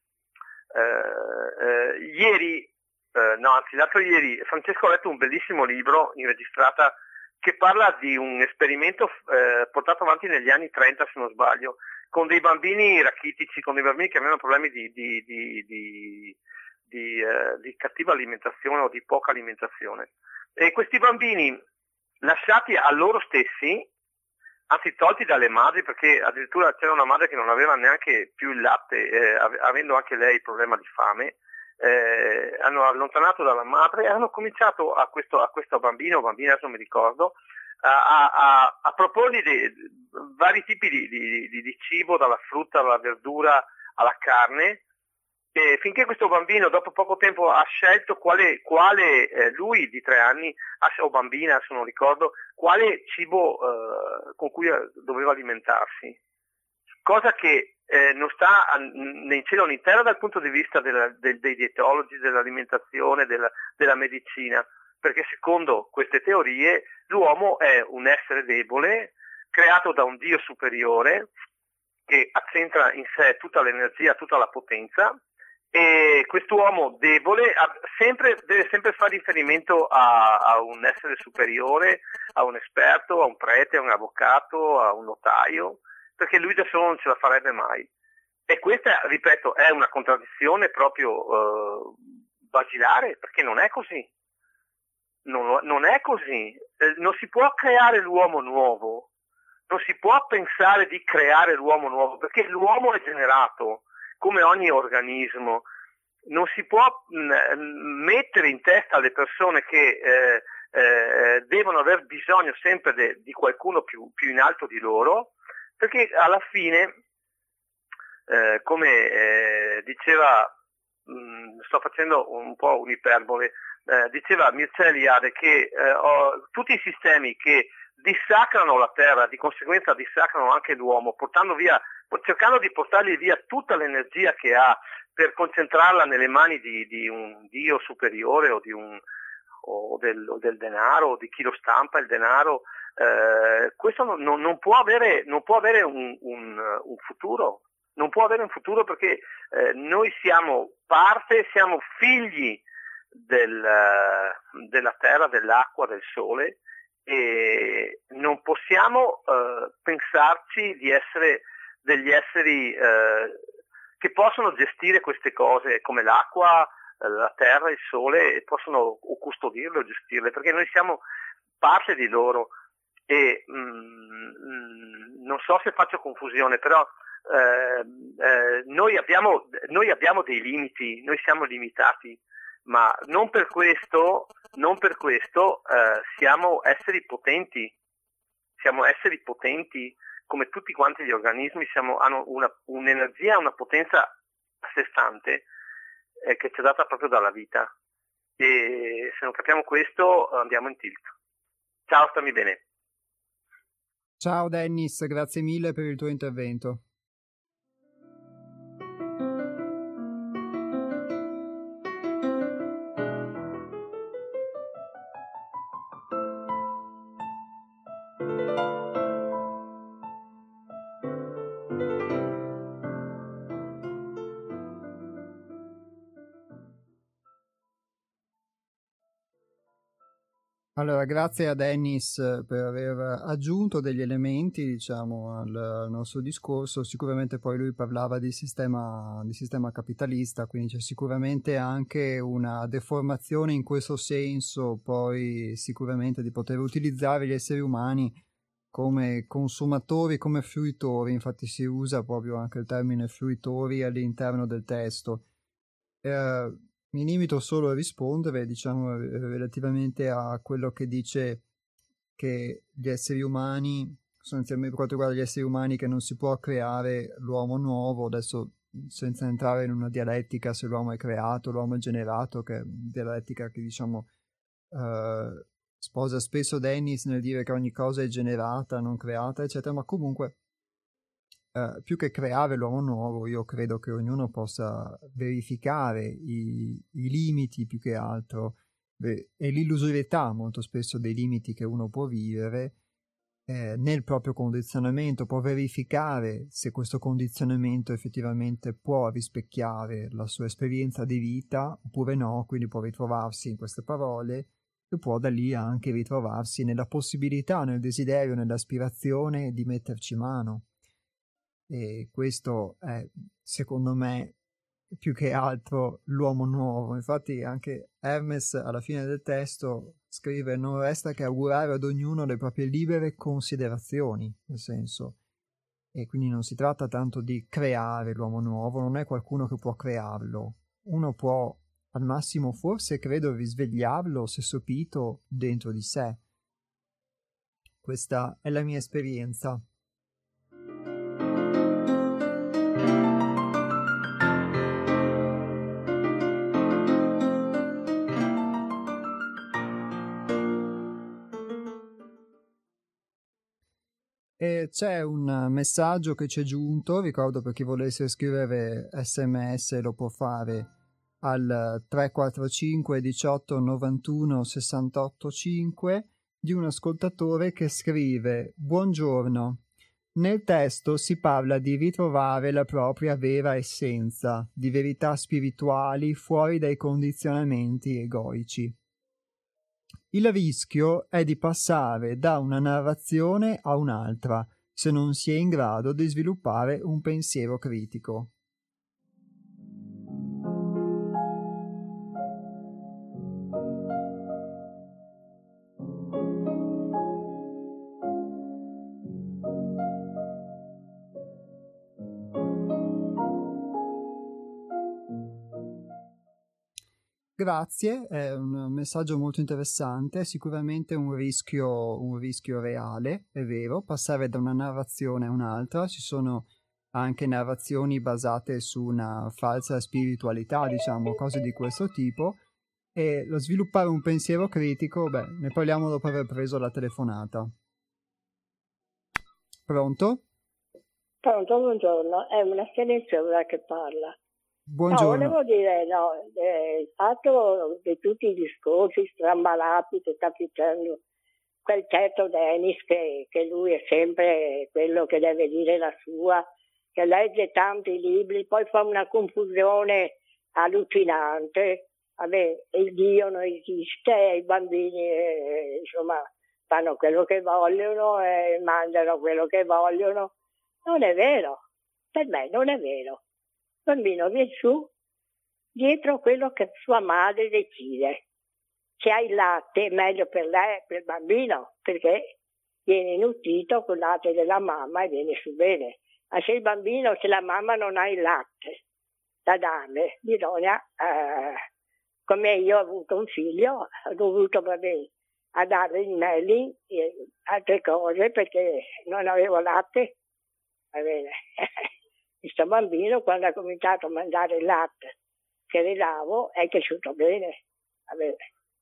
eh, eh, ieri, eh, no anzi l'altro ieri, Francesco ha letto un bellissimo libro in registrata che parla di un esperimento eh, portato avanti negli anni trenta, se non sbaglio, con dei bambini rachitici, con dei bambini che avevano problemi di... di, di, di Di, eh, di cattiva alimentazione o di poca alimentazione, e questi bambini lasciati a loro stessi, anzi tolti dalle madri, perché addirittura c'era una madre che non aveva neanche più il latte, eh, avendo anche lei il problema di fame, eh, hanno allontanato dalla madre e hanno cominciato a questo, a questo bambino o bambina, adesso non mi ricordo, a, a, a proporgli dei, vari tipi di, di, di, di cibo, dalla frutta alla verdura alla carne, e finché questo bambino dopo poco tempo ha scelto quale, quale eh, lui di tre anni, o bambina se non ricordo, quale cibo eh, con cui doveva alimentarsi, cosa che eh, non sta né in cielo né in terra dal punto di vista della, del, dei dietologi, dell'alimentazione, della, della medicina, perché secondo queste teorie l'uomo è un essere debole creato da un Dio superiore che accentra in sé tutta l'energia, tutta la potenza, e quest'uomo debole ha sempre, deve sempre fare riferimento a, a un essere superiore, a un esperto, a un prete, a un avvocato, a un notaio, perché lui da solo non ce la farebbe mai. E questa, ripeto, è una contraddizione proprio eh, basilare, perché non è così. Non, non è così. Eh, non si può creare l'uomo nuovo, non si può pensare di creare l'uomo nuovo, perché l'uomo è generato come ogni organismo, non si può mh, mettere in testa alle persone che eh, eh, devono aver bisogno sempre de, di qualcuno più, più in alto di loro, perché alla fine, eh, come eh, diceva, mh, sto facendo un po' un'iperbole, eh, diceva Mircea Eliade che eh, ho, tutti i sistemi che dissacrano la terra, di conseguenza dissacrano anche l'uomo, portando via, cercando di portargli via tutta l'energia che ha per concentrarla nelle mani di, di un Dio superiore o, di un, o, del, o del denaro o di chi lo stampa il denaro, eh, questo non, non, non può avere, non può avere un, un, un futuro, non può avere un futuro perché eh, noi siamo parte, siamo figli del, della terra, dell'acqua, del sole, e non possiamo eh, pensarci di essere degli esseri eh, che possono gestire queste cose come l'acqua, eh, la terra, il sole, e possono custodirle o gestirle, perché noi siamo parte di loro. E mh, non so se faccio confusione, però eh, eh, noi, abbiamo, noi abbiamo dei limiti, noi siamo limitati, ma non per questo, non per questo eh, siamo esseri potenti, siamo esseri potenti come tutti quanti gli organismi, siamo, hanno una, un'energia, una potenza a sé stante eh, che ci è data proprio dalla vita, e se non capiamo questo andiamo in tilt. Ciao, stammi bene. Ciao Dennis, grazie mille per il tuo intervento. Allora, grazie a Dennis per aver aggiunto degli elementi, diciamo, al, al nostro discorso. Sicuramente poi lui parlava di sistema, di sistema capitalista, quindi c'è sicuramente anche una deformazione in questo senso, poi sicuramente di poter utilizzare gli esseri umani come consumatori, come fruitori. Infatti si usa proprio anche il termine fruitori all'interno del testo. Eh, mi limito solo a rispondere, diciamo, relativamente a quello che dice che gli esseri umani, sostanzialmente per quanto riguarda gli esseri umani, che non si può creare l'uomo nuovo, adesso senza entrare in una dialettica se l'uomo è creato, l'uomo è generato, che è dialettica che diciamo eh, sposa spesso Dennis nel dire che ogni cosa è generata, non creata, eccetera, ma comunque Uh, più che creare l'uomo nuovo, io credo che ognuno possa verificare i, i limiti più che altro beh, e l'illusorietà molto spesso dei limiti che uno può vivere eh, nel proprio condizionamento, può verificare se questo condizionamento effettivamente può rispecchiare la sua esperienza di vita oppure no, quindi può ritrovarsi in queste parole e può da lì anche ritrovarsi nella possibilità, nel desiderio, nell'aspirazione di metterci mano. E questo è, secondo me, più che altro l'uomo nuovo. Infatti anche Hermes alla fine del testo scrive: non resta che augurare ad ognuno le proprie libere considerazioni, nel senso, e quindi non si tratta tanto di creare l'uomo nuovo, non è qualcuno che può crearlo, uno può al massimo forse credo risvegliarlo se sopito dentro di sé. Questa è la mia esperienza. E c'è un messaggio che ci è giunto, ricordo per chi volesse scrivere sms lo può fare al tre quattro cinque diciotto novantuno sessantotto cinque di un ascoltatore che scrive: buongiorno, nel testo si parla di ritrovare la propria vera essenza, di verità spirituali fuori dai condizionamenti egoici. Il rischio è di passare da una narrazione a un'altra se non si è in grado di sviluppare un pensiero critico. Grazie, è un messaggio molto interessante, sicuramente un rischio, un rischio reale, è vero, passare da una narrazione a un'altra, ci sono anche narrazioni basate su una falsa spiritualità, diciamo, cose di questo tipo, e lo sviluppare un pensiero critico, beh, ne parliamo dopo aver preso la telefonata. Pronto? Pronto, buongiorno, è una silenziata che parla. Buongiorno. No, volevo dire, no, eh, il fatto di tutti i discorsi strambalati che sta facendo quel certo Dennis, che, che lui è sempre quello che deve dire la sua, che legge tanti libri, poi fa una confusione allucinante. Vabbè, il Dio non esiste, i bambini eh, insomma fanno quello che vogliono e mangiano quello che vogliono. Non è vero, per me non è vero. Il bambino viene su dietro quello che sua madre decide. Se ha il latte è meglio per lei, per il bambino, perché viene nutrito col latte della mamma e viene su bene. Ma se il bambino, se la mamma non ha il latte da darle, bisogna, eh, come io ho avuto un figlio, ho dovuto va bene, a darle il melli e altre cose perché non avevo latte. Va bene. Questo bambino, quando ha cominciato a mangiare il latte che le davo, è cresciuto bene. Va bene.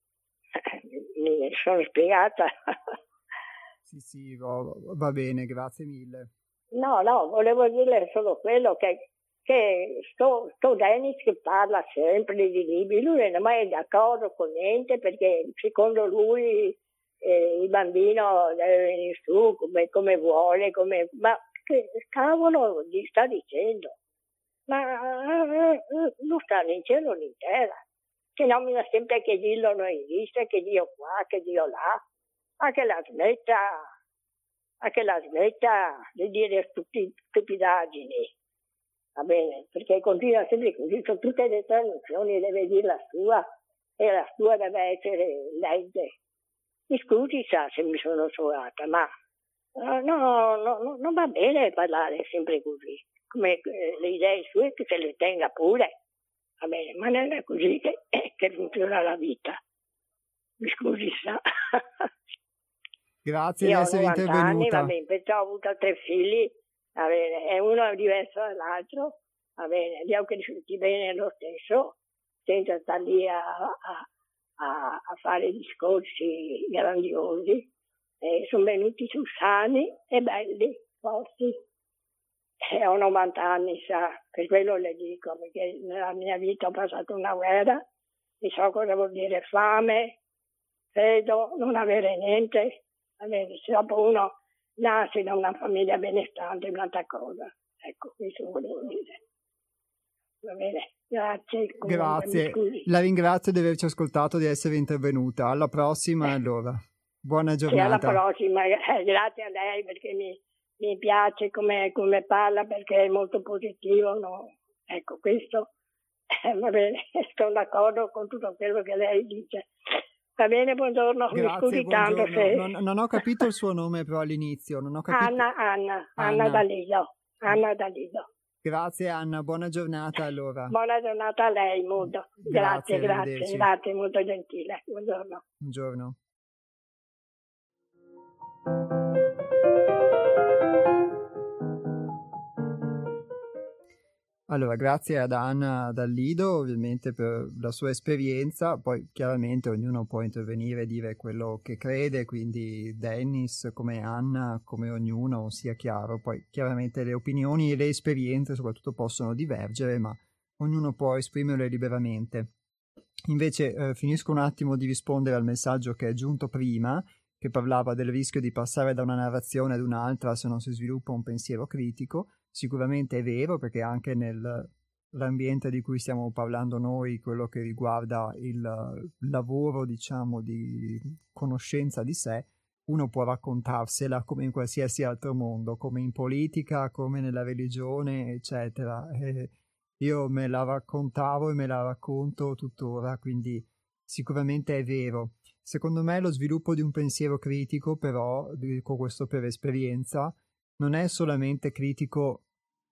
Mi sono spiegata. Sì, sì, va, va bene, grazie mille. No, no, volevo dire solo quello che, che sto, sto Dennis che parla sempre di libri, lui non è mai d'accordo con niente perché secondo lui eh, il bambino deve venire su come, come vuole, come, ma che cavolo gli sta dicendo? Ma eh, non sta né in cielo né in terra, che nomina sempre che Dio non esiste, che Dio qua, che Dio là, ma che la smetta, ma che la smetta di dire stupi, stupidaggini, va bene, perché continua sempre così, su tutte le traduzioni deve dire la sua e la sua deve essere legge. Mi scusi sa se mi sono suonata, ma uh, no, no, no, non va bene parlare sempre così, come eh, le idee sue che se le tenga pure, va bene, ma non è così che, che funziona la vita. Mi scusi sa. Grazie Io di essere ho novanta intervenuta. anni, va bene, perciò ho avuto tre figli, va bene, e uno è diverso dall'altro, va bene, li ho cresciuti bene lo stesso, senza stare lì a, a, a, a fare discorsi grandiosi, e sono venuti su sani e belli, forti. E ho novanta anni, sa, per quello le dico, perché nella mia vita ho passato una guerra, e so cosa vuol dire fame, freddo, non avere niente. Se dopo uno nasce da una famiglia benestante è un'altra cosa. Ecco, questo volevo dire. Va bene, grazie. Comunque, Grazie, la ringrazio di averci ascoltato, di essere intervenuta. Alla prossima, eh. allora. Buona Sì, giornata. alla prossima. Eh, grazie a lei perché mi, mi piace come, come parla, perché è molto positivo. No? Ecco, questo eh, va bene, sono d'accordo con tutto quello che lei dice. Va bene, buongiorno, Grazie, mi scusi tanto se... non, non ho capito il suo nome però all'inizio, non ho capito... Anna, Anna, Anna, Anna. D'Alido, Anna D'Alido. Grazie Anna, buona giornata allora. Buona giornata a lei, molto. Grazie, Grazie, grazie, grazie, molto gentile. Buongiorno. Buongiorno. Allora, grazie ad Anna dal Lido ovviamente per la sua esperienza, poi chiaramente ognuno può intervenire e dire quello che crede, quindi Dennis come Anna, come ognuno, sia chiaro, poi chiaramente le opinioni e le esperienze soprattutto possono divergere, ma ognuno può esprimerle liberamente. Invece eh, finisco un attimo di rispondere al messaggio che è giunto prima, che parlava del rischio di passare da una narrazione ad un'altra se non si sviluppa un pensiero critico. Sicuramente è vero, perché anche nell'ambiente di cui stiamo parlando noi, quello che riguarda il lavoro, diciamo, di conoscenza di sé, uno può raccontarsela come in qualsiasi altro mondo, come in politica, come nella religione, eccetera. E io me la raccontavo e me la racconto tuttora, quindi sicuramente è vero. Secondo me lo sviluppo di un pensiero critico, però, dico questo per esperienza, non è solamente critico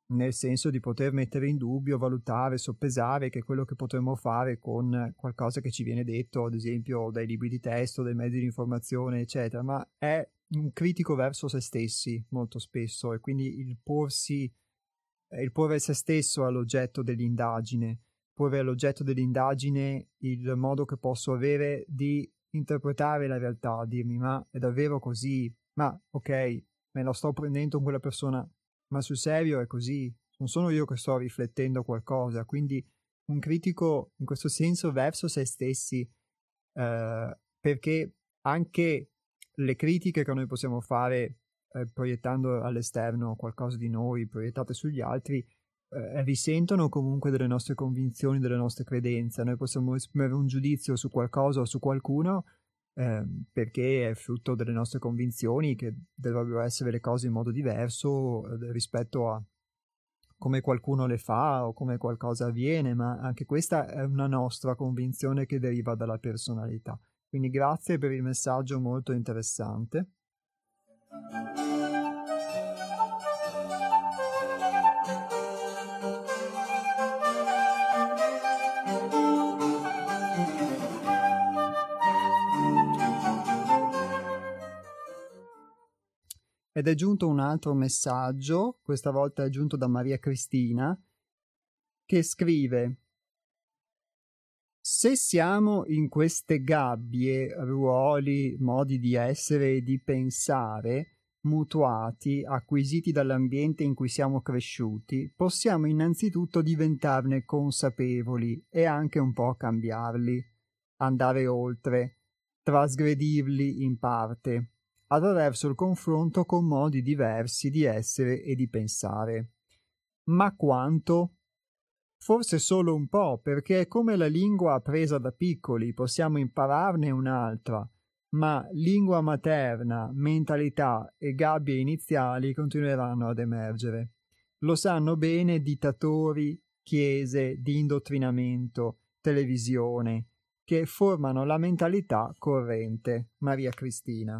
nel senso di poter mettere in dubbio, valutare, soppesare, che è quello che potremmo fare con qualcosa che ci viene detto, ad esempio dai libri di testo, dai mezzi di informazione, eccetera, ma è un critico verso se stessi molto spesso, e quindi il porsi, il porre se stesso all'oggetto dell'indagine, porre all'oggetto dell'indagine il modo che posso avere di interpretare la realtà, dirmi ma è davvero così, ma ok, me la sto prendendo con quella persona, ma sul serio è così, non sono io che sto riflettendo qualcosa. Quindi un critico in questo senso verso se stessi, eh, perché anche le critiche che noi possiamo fare eh, proiettando all'esterno qualcosa di noi, proiettate sugli altri, eh, risentono comunque delle nostre convinzioni, delle nostre credenze. Noi possiamo esprimere un giudizio su qualcosa o su qualcuno eh, perché è frutto delle nostre convinzioni che dovrebbero essere le cose in modo diverso eh, rispetto a come qualcuno le fa o come qualcosa avviene, ma anche questa è una nostra convinzione che deriva dalla personalità. Quindi grazie per il messaggio molto interessante. Ed è giunto un altro messaggio, questa volta è giunto da Maria Cristina, che scrive: se siamo in queste gabbie, ruoli, modi di essere e di pensare, mutuati, acquisiti dall'ambiente in cui siamo cresciuti, possiamo innanzitutto diventarne consapevoli e anche un po' cambiarli, andare oltre, trasgredirli in parte, attraverso il confronto con modi diversi di essere e di pensare. Ma quanto? Forse solo un po', perché è come la lingua appresa da piccoli, possiamo impararne un'altra, ma lingua materna, mentalità e gabbie iniziali continueranno ad emergere. Lo sanno bene dittatori, chiese di indottrinamento, televisione, che formano la mentalità corrente. Maria Cristina.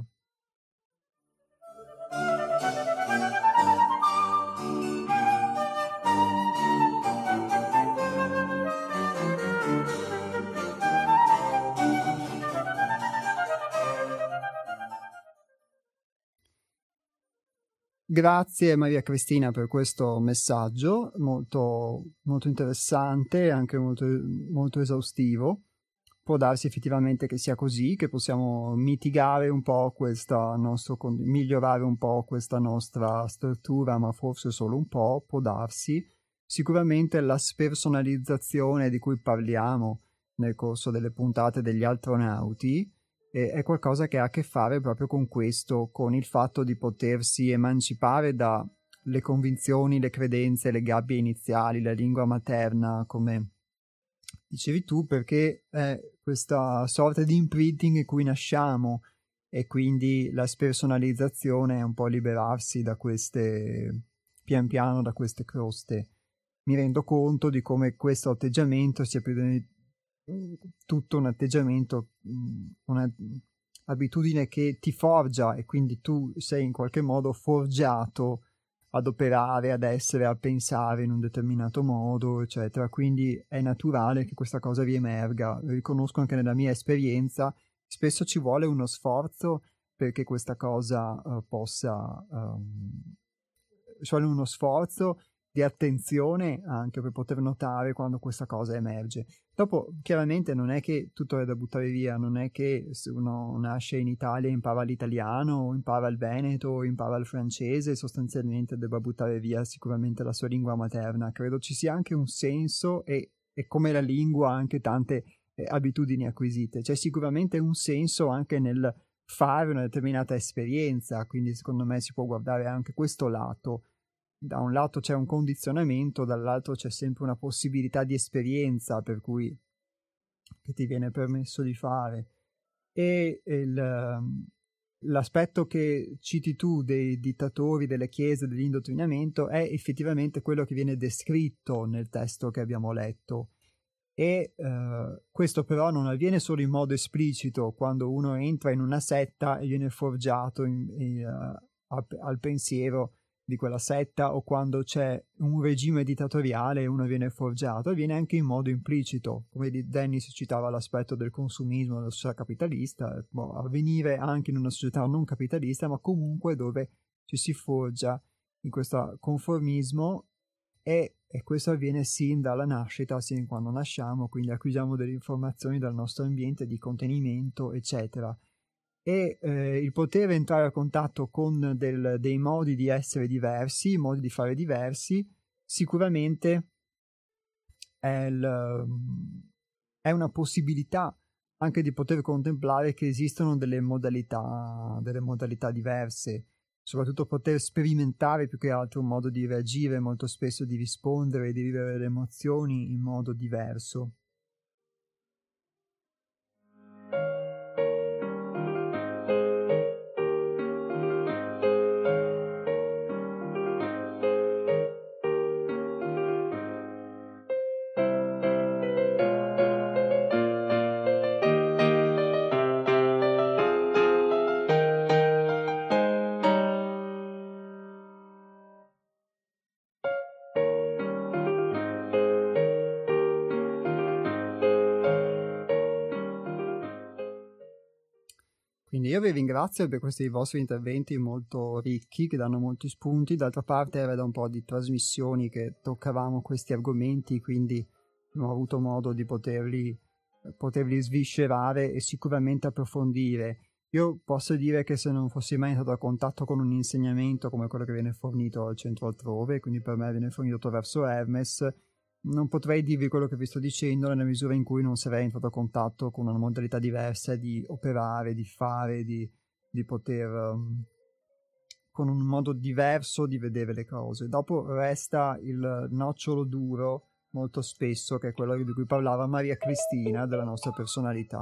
Grazie Maria Cristina per questo messaggio molto, molto interessante e anche molto, molto esaustivo. Può darsi effettivamente che sia così, che possiamo mitigare un po' questa nostra, migliorare un po' questa nostra struttura, ma forse solo un po', può darsi. Sicuramente la spersonalizzazione di cui parliamo nel corso delle puntate degli astronauti è qualcosa che ha a che fare proprio con questo, con il fatto di potersi emancipare dalle convinzioni, le credenze, le gabbie iniziali, la lingua materna, come dicevi tu, perché è questa sorta di imprinting in cui nasciamo, e quindi la spersonalizzazione è un po' liberarsi da queste, pian piano da queste croste. Mi rendo conto di come questo atteggiamento sia più tutto un atteggiamento, una abitudine che ti forgia, e quindi tu sei in qualche modo forgiato ad operare, ad essere, a pensare in un determinato modo, eccetera. Quindi è naturale che questa cosa riemerga. Riconosco anche nella mia esperienza, spesso ci vuole uno sforzo perché questa cosa uh, possa um, ci vuole uno sforzo di attenzione anche per poter notare quando questa cosa emerge. Dopo, chiaramente, non è che tutto è da buttare via, non è che se uno nasce in Italia e impara l'italiano, o impara il veneto, o impara il francese, sostanzialmente debba buttare via sicuramente la sua lingua materna. Credo ci sia anche un senso, e, e come la lingua anche tante eh, abitudini acquisite. C'è sicuramente un senso anche nel fare una determinata esperienza, quindi secondo me si può guardare anche questo lato. Da un lato c'è un condizionamento, dall'altro c'è sempre una possibilità di esperienza per cui che ti viene permesso di fare. E il, l'aspetto che citi tu dei dittatori, delle chiese, dell'indottrinamento è effettivamente quello che viene descritto nel testo che abbiamo letto. E eh, questo però non avviene solo in modo esplicito, quando uno entra in una setta e viene forgiato in, in, uh, al, al pensiero di quella setta, o quando c'è un regime dittatoriale e uno viene forgiato, avviene anche in modo implicito. Come Dennis citava l'aspetto del consumismo della società capitalista, può avvenire anche in una società non capitalista, ma comunque dove ci si forgia in questo conformismo, e, e questo avviene sin dalla nascita, sin quando nasciamo, quindi acquisiamo delle informazioni dal nostro ambiente di contenimento, eccetera. E eh, il poter entrare a contatto con del, dei modi di essere diversi, modi di fare diversi, sicuramente è, il, è una possibilità anche di poter contemplare che esistono delle modalità, delle modalità diverse, soprattutto poter sperimentare più che altro un modo di reagire, molto spesso di rispondere e di vivere le emozioni in modo diverso. Quindi io vi ringrazio per questi vostri interventi molto ricchi, che danno molti spunti. D'altra parte era da un po' di trasmissioni che toccavamo questi argomenti, quindi ho avuto modo di poterli, poterli sviscerare e sicuramente approfondire. Io posso dire che se non fossi mai entrato a contatto con un insegnamento come quello che viene fornito al centro altrove, quindi per me viene fornito attraverso Hermes, non potrei dirvi quello che vi sto dicendo nella misura in cui non sarei entrato a contatto con una modalità diversa di operare, di fare, di, di poter, um, con un modo diverso di vedere le cose. Dopo resta il nocciolo duro, molto spesso, che è quello di cui parlava Maria Cristina, della nostra personalità.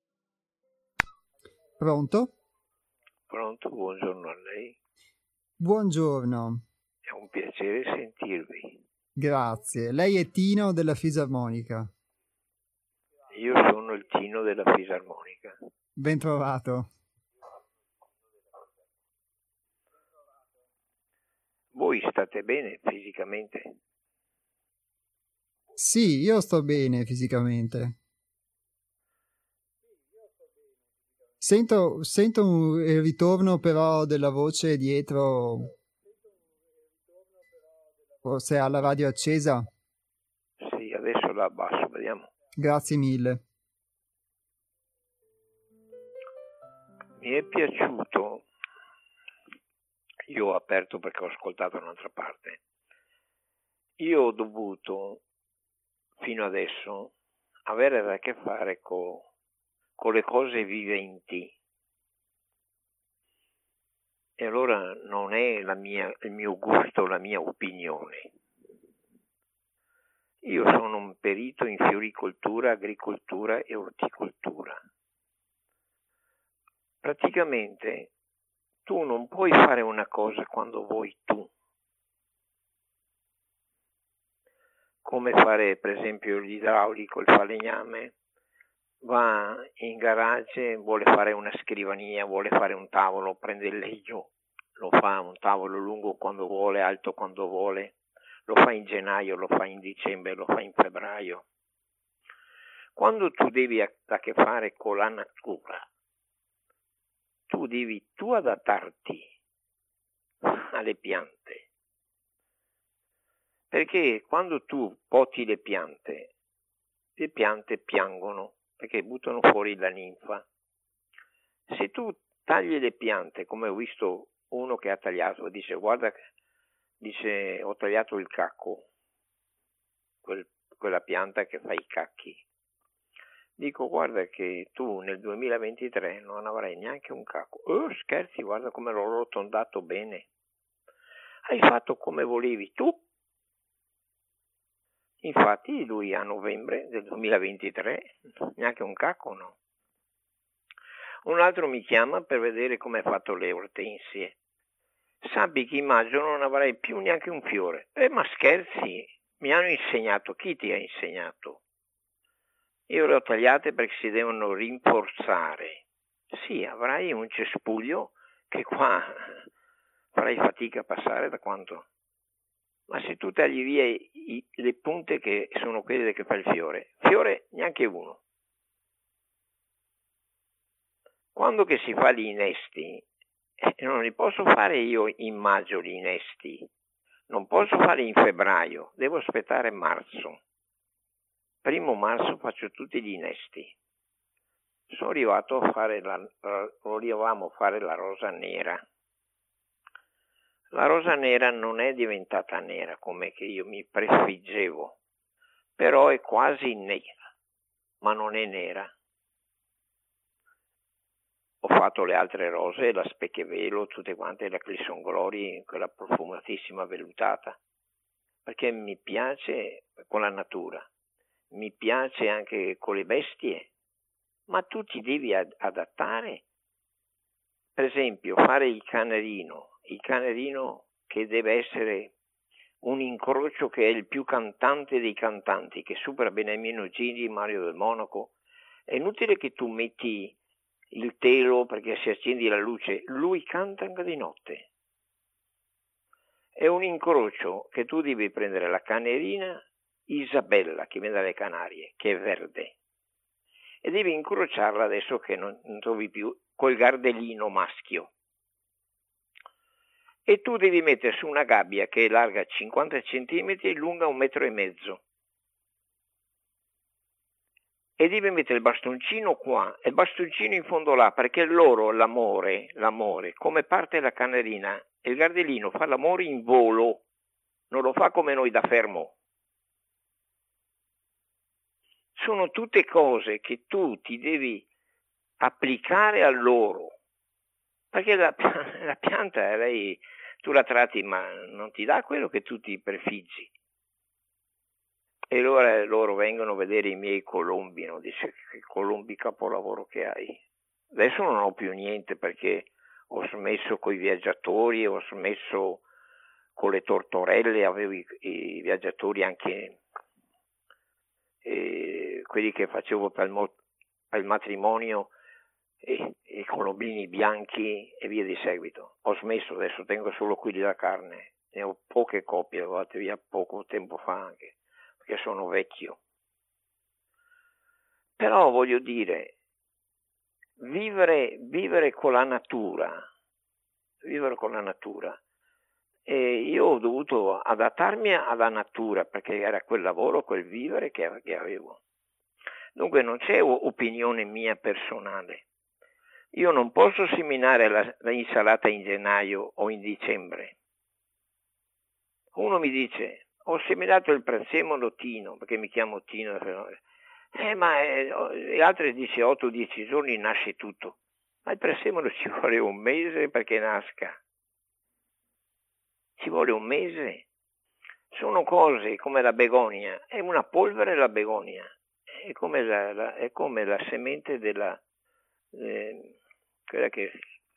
Pronto? Pronto, buongiorno a lei. Buongiorno. È un piacere sentirvi. Grazie. Lei è Tino della Fisarmonica? Io sono il Tino della Fisarmonica. Ben trovato. Voi state bene fisicamente? Sì, io sto bene fisicamente. Sento, sento un il ritorno però della voce dietro. Forse ha la radio accesa? Sì, adesso la abbasso, vediamo. Grazie mille. Mi è piaciuto, io ho aperto perché ho ascoltato un'altra parte, io ho dovuto fino adesso avere a che fare con, con le cose viventi, e allora non è la mia, il mio gusto, la mia opinione. Io sono un perito in fioricoltura, agricoltura e orticoltura. Praticamente tu non puoi fare una cosa quando vuoi tu. Come fare per esempio l'idraulico, il falegname, va in garage, vuole fare una scrivania, vuole fare un tavolo, prende il legno, lo fa un tavolo lungo quando vuole, alto quando vuole, lo fa in gennaio, lo fa in dicembre, lo fa in febbraio. Quando tu devi a, a che fare con la natura, tu devi tu adattarti alle piante, perché quando tu poti le piante, le piante piangono perché buttano fuori la ninfa. Se tu tagli le piante, come ho visto uno che ha tagliato, dice guarda, dice ho tagliato il cacco, quel, quella pianta che fa i cacchi. Dico guarda che tu nel duemilaventitré non avrai neanche un cacco. Oh scherzi, guarda come l'ho rotondato bene. Hai fatto come volevi tu. Infatti lui a novembre del duemilaventitré neanche un cacco no. Un altro mi chiama per vedere come ha fatto le ortensie. Sappi che in maggio non avrai più neanche un fiore. Eh ma scherzi, mi hanno insegnato. Chi ti ha insegnato? Io le ho tagliate perché si devono rinforzare. Sì, avrai un cespuglio che qua farai fatica a passare da quanto? Ma se tu tagli via i, le punte che sono quelle che fa il fiore, fiore neanche uno. Quando che si fa gli innesti, eh, non li posso fare io in maggio gli innesti, non posso fare in febbraio, devo aspettare marzo. Primo marzo faccio tutti gli innesti. Sono arrivato a fare la, volevamo fare la rosa nera. La rosa nera non è diventata nera come che io mi prefiggevo, però è quasi nera, ma non è nera. Ho fatto le altre rose, la Specchevelo, tutte quante, la Clisson Glory, quella profumatissima vellutata, perché mi piace con la natura, mi piace anche con le bestie, ma tu ti devi ad- adattare. Per esempio, fare il canerino, il canerino che deve essere un incrocio che è il più cantante dei cantanti, che supera Beniamino Gigli, Mario del Monaco. È inutile che tu metti il telo perché si accendi la luce, lui canta anche di notte. È un incrocio che tu devi prendere la canerina Isabella, che viene dalle Canarie, che è verde, e devi incrociarla adesso che non, non trovi più, col gardellino maschio. E tu devi mettere su una gabbia che è larga cinquanta centimetri e lunga un metro e mezzo. E devi mettere il bastoncino qua e il bastoncino in fondo là, perché loro l'amore, l'amore, come parte la canerina, il gardellino fa l'amore in volo, non lo fa come noi da fermo. Sono tutte cose che tu ti devi applicare a loro, perché la, la pianta, lei, tu la tratti ma non ti dà quello che tu ti prefiggi. E allora loro vengono a vedere i miei colombi, no? Dice, che colombi capolavoro che hai. Adesso non ho più niente perché ho smesso con i viaggiatori, ho smesso con le tortorelle, avevo i, i viaggiatori anche, eh, quelli che facevo per il, mo- per il matrimonio, e i colombini bianchi e via di seguito. Ho smesso, adesso tengo solo quelli da carne, ne ho poche copie, l'ho fatte via poco tempo fa anche, che sono vecchio. Però voglio dire, vivere, vivere con la natura, vivere con la natura. E io ho dovuto adattarmi alla natura perché era quel lavoro, quel vivere che, che avevo. Dunque non c'è opinione mia personale. Io non posso seminare la, la insalata in gennaio o in dicembre. Uno mi dice: ho seminato il prezzemolo Tino, perché mi chiamo Tino, eh, ma eh, altri dice otto dieci giorni nasce tutto. Ma il prezzemolo ci vuole un mese perché nasca. Ci vuole un mese. Sono cose come la begonia, è una polvere la begonia, è come la, la, è come la semente della, eh, quella che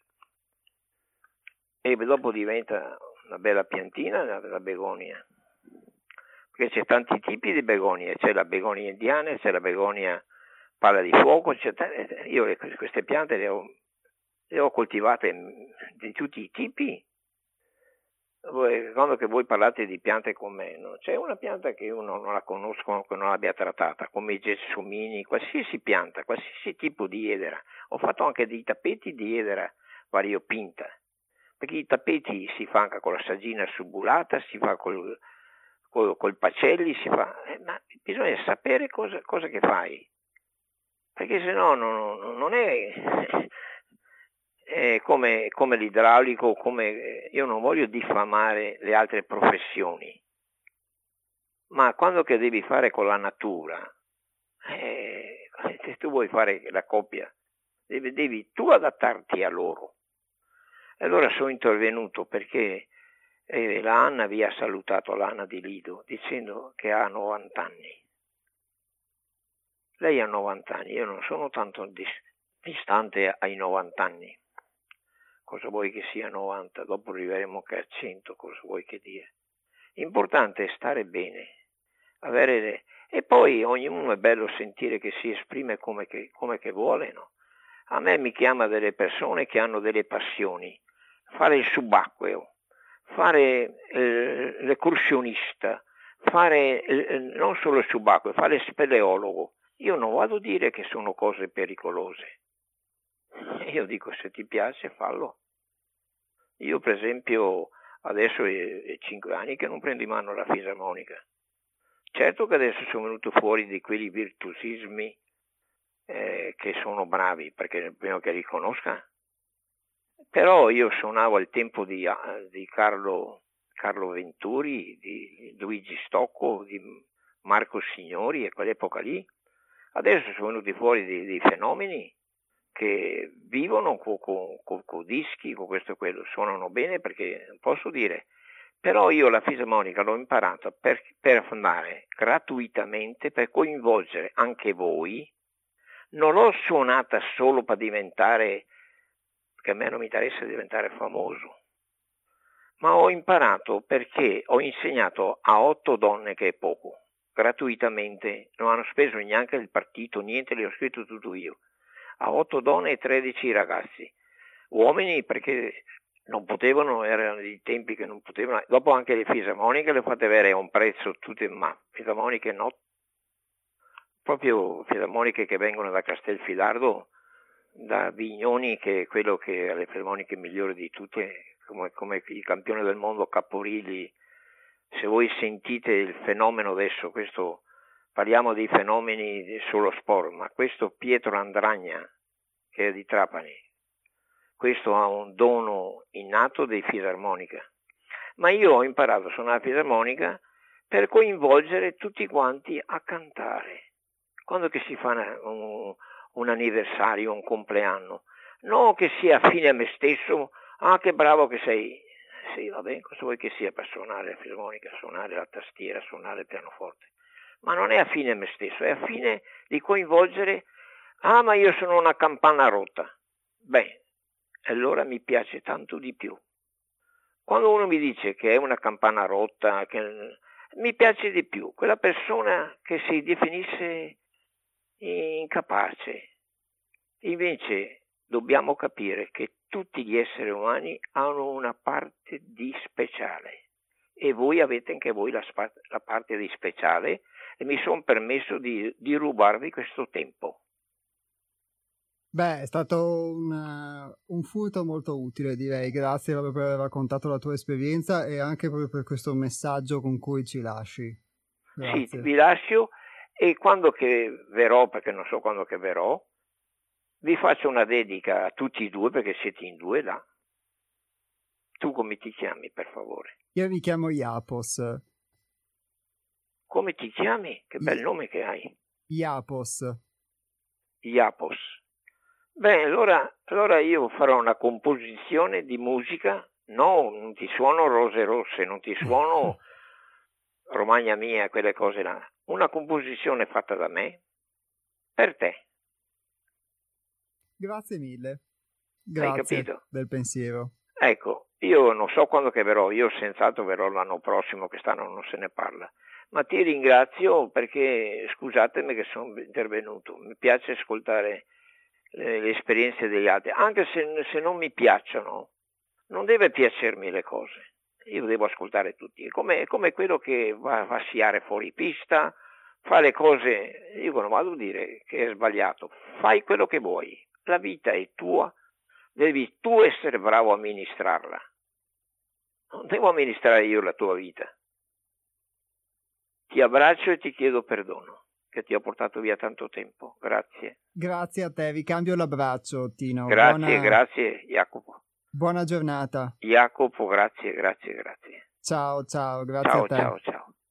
e dopo diventa una bella piantina la, la begonia. Perché c'è tanti tipi di begonie, c'è la begonia indiana, c'è la begonia palla di fuoco, c'è t- io le, queste piante le ho, le ho coltivate di tutti i tipi. Voi, quando che voi parlate di piante con me, no? C'è una pianta che io non, non la conosco, che non l'abbia trattata, come i gelsomini, qualsiasi pianta, qualsiasi tipo di edera. Ho fatto anche dei tappeti di edera variopinta, perché i tappeti si fa anche con la saggina subulata, si fa col Col, col pacelli si fa, eh, ma bisogna sapere cosa, cosa che fai, perché se no non, non è, è come, come l'idraulico, come, io non voglio diffamare le altre professioni, ma quando che devi fare con la natura, eh, se tu vuoi fare la coppia, devi, devi tu adattarti a loro. E allora sono intervenuto perché E la Anna vi ha salutato, l'Anna di Lido, dicendo che ha novanta anni. Lei ha novanta anni, io non sono tanto dis- distante ai novanta anni. Cosa vuoi che sia novanta? Dopo arriveremo che a cento, cosa vuoi che dia? L'importante è stare bene, avere le... e poi ognuno è bello sentire che si esprime come che, come che vuole, no? A me mi chiama delle persone che hanno delle passioni. fare il subacqueo, fare eh, l'escursionista, fare eh, non solo il subacqueo, fare il speleologo. Io non vado a dire che sono cose pericolose. Io dico, se ti piace, fallo. Io, per esempio, adesso è, è cinque anni che non prendo in mano la fisarmonica. Certo che adesso sono venuti fuori di quegli virtuosismi eh, che sono bravi, perché prima che li conosca. Però io suonavo al tempo di, di Carlo, Carlo Venturi, di Luigi Stocco, di Marco Signori, e quell'epoca lì. Adesso sono venuti fuori dei, dei fenomeni che vivono con co, co, co dischi, con questo e quello, suonano bene, perché posso dire, però io la fisarmonica l'ho imparata per, per andare gratuitamente, per coinvolgere anche voi. Non l'ho suonata solo per diventare, perché a me non mi interessa diventare famoso, ma ho imparato perché ho insegnato a otto donne, che è poco, gratuitamente, non hanno speso neanche il partito, niente, le ho scritto tutto io, a otto donne e tredici ragazzi, uomini, perché non potevano, erano dei tempi che non potevano, dopo anche le fisarmoniche le ho fatte avere a un prezzo tutte, ma fisarmoniche no, proprio fisarmoniche che vengono da Castelfidardo, da Vignoni, che è quello che ha le fisarmoniche migliori di tutte, come, come il campione del mondo Caporilli. Se voi sentite il fenomeno adesso, questo parliamo dei fenomeni sullo sport, ma questo Pietro Andragna, che è di Trapani, questo ha un dono innato di fisarmonica. Ma io ho imparato a suonare la fisarmonica per coinvolgere tutti quanti a cantare. Quando che si fa una, un, un anniversario, un compleanno, non che sia fine a me stesso, ah che bravo che sei. Sì, va bene, cosa vuoi che sia per suonare la fisarmonica, suonare la tastiera, suonare il pianoforte? Ma non è a fine a me stesso, è a fine di coinvolgere, ah ma io sono una campana rotta. Beh, allora mi piace tanto di più. Quando uno mi dice che è una campana rotta, che mi piace di più, quella persona che si definisse incapace. Invece dobbiamo capire che tutti gli esseri umani hanno una parte di speciale e voi avete anche voi la, la parte di speciale, e mi sono permesso di, di rubarvi questo tempo. Beh, è stato una, un furto molto utile, direi. Grazie proprio per aver raccontato la tua esperienza e anche proprio per questo messaggio con cui ci lasci. Grazie. Sì, vi lascio, e quando che verrò, perché non so quando che verrò, vi faccio una dedica a tutti e due, perché siete in due là. Tu come ti chiami, per favore? Io mi chiamo Iapos. Come ti chiami? Che bel I- nome che hai. Iapos. Iapos. Beh, allora, allora io farò una composizione di musica. No, non ti suono Rose Rosse, non ti suono Romagna Mia, quelle cose là. Una composizione fatta da me, per te. Grazie mille. Grazie. Hai capito? Del pensiero. Ecco, io non so quando che verrò, io senz'altro verrò l'anno prossimo, quest'anno non se ne parla. Ma ti ringrazio perché, scusatemi che sono intervenuto, mi piace ascoltare le, le esperienze degli altri, anche se, se non mi piacciono, non deve piacermi le cose, io devo ascoltare tutti, è come, è come quello che va, va a sciare fuori pista, fa le cose, io non vado a dire che è sbagliato, fai quello che vuoi, la vita è tua, devi tu essere bravo a amministrarla, non devo amministrare io la tua vita. Ti abbraccio e ti chiedo perdono, che ti ho portato via tanto tempo. Grazie. Grazie a te, vi cambio l'abbraccio, Tino. Grazie, Buona... grazie, Jacopo. Buona giornata. Jacopo, grazie, grazie, grazie. Ciao, ciao, grazie ciao, a te. Ciao, ciao, ciao.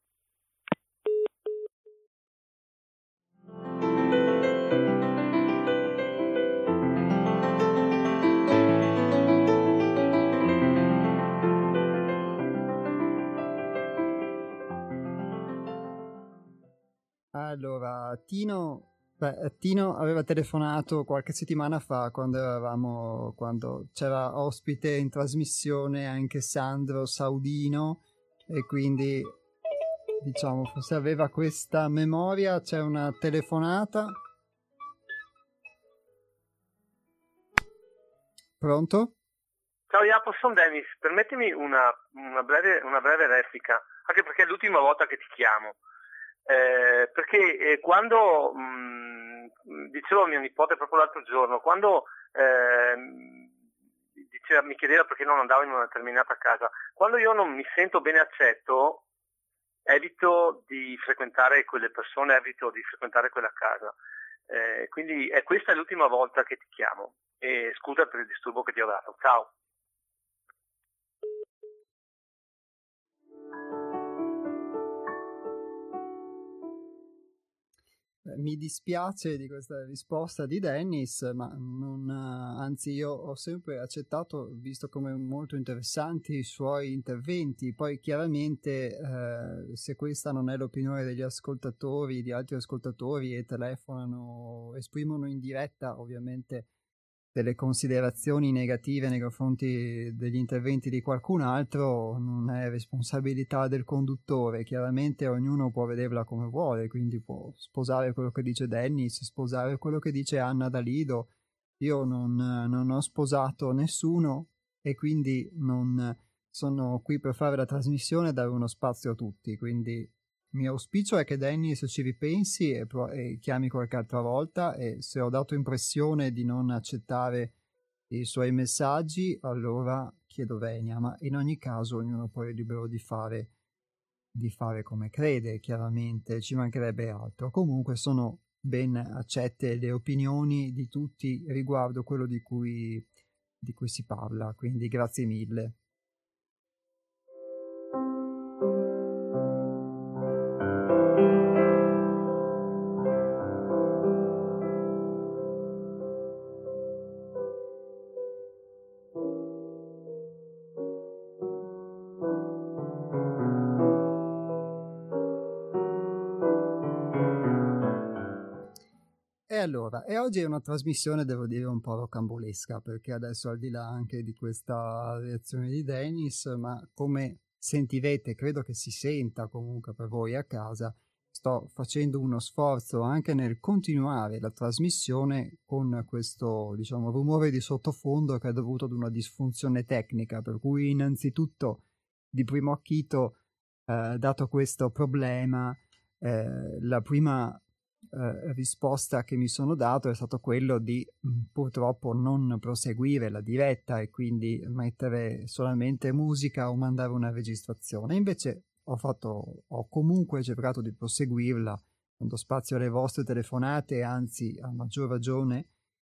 Allora, Tino, beh, Tino aveva telefonato qualche settimana fa quando eravamo, quando c'era ospite in trasmissione anche Sandro Saudino, e quindi diciamo forse aveva questa memoria. C'è una telefonata. Pronto? Ciao Jacopo, sono Dennis, permettimi una, una, breve, una breve replica, anche perché è l'ultima volta che ti chiamo, eh, perché eh, quando, mh, dicevo a mio nipote proprio l'altro giorno, quando eh, diceva, mi chiedeva perché non andavo in una determinata casa, quando io non mi sento bene accetto, evito di frequentare quelle persone, evito di frequentare quella casa, eh, quindi eh, questa è l'ultima volta che ti chiamo e scusa per il disturbo che ti ho dato, ciao. Mi dispiace di questa risposta di Dennis, ma non, anzi io ho sempre accettato, visto come molto interessanti i suoi interventi. Poi chiaramente eh, se questa non è l'opinione degli ascoltatori, di altri ascoltatori e telefonano, esprimono in diretta ovviamente delle considerazioni negative nei confronti degli interventi di qualcun altro, non è responsabilità del conduttore. Chiaramente ognuno può vederla come vuole, quindi può sposare quello che dice Dennis, sposare quello che dice Anna Dalido. Io non, non ho sposato nessuno e quindi non sono qui per fare la trasmissione e dare uno spazio a tutti, quindi il mio auspicio è che Dennis ci ripensi e, pro- e chiami qualche altra volta, e se ho dato impressione di non accettare i suoi messaggi allora chiedo venia, ma in ogni caso ognuno poi è libero di fare, di fare come crede, chiaramente ci mancherebbe altro. Comunque sono ben accette le opinioni di tutti riguardo quello di cui, di cui si parla, quindi grazie mille. E allora, e oggi è una trasmissione, devo dire, un po' rocambolesca, perché adesso, al di là anche di questa reazione di Dennis, ma come sentirete, credo che si senta comunque per voi a casa, sto facendo uno sforzo anche nel continuare la trasmissione con questo, diciamo, rumore di sottofondo che è dovuto ad una disfunzione tecnica, per cui innanzitutto, di primo acchito, eh, dato questo problema, eh, la prima Eh, risposta che mi sono dato è stato quello di mh, purtroppo non proseguire la diretta e quindi mettere solamente musica o mandare una registrazione. Invece ho fatto, ho comunque cercato di proseguirla, dando spazio alle vostre telefonate, anzi a maggior ragione,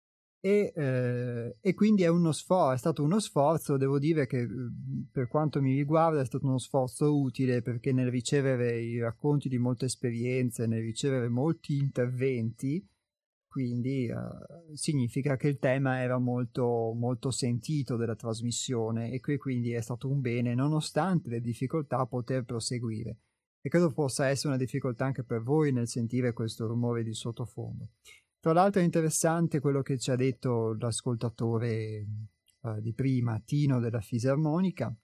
e, eh, e quindi è uno sforzo, è stato uno sforzo, devo dire che per quanto mi riguarda è stato uno sforzo utile, perché nel ricevere i racconti di molte esperienze, nel ricevere molti interventi, quindi eh, significa che il tema era molto, molto sentito della trasmissione e che quindi è stato un bene, nonostante le difficoltà, poter proseguire. E credo possa essere una difficoltà anche per voi nel sentire questo rumore di sottofondo. Tra l'altro è interessante quello che ci ha detto l'ascoltatore eh, di prima, Tino della Fisarmonica,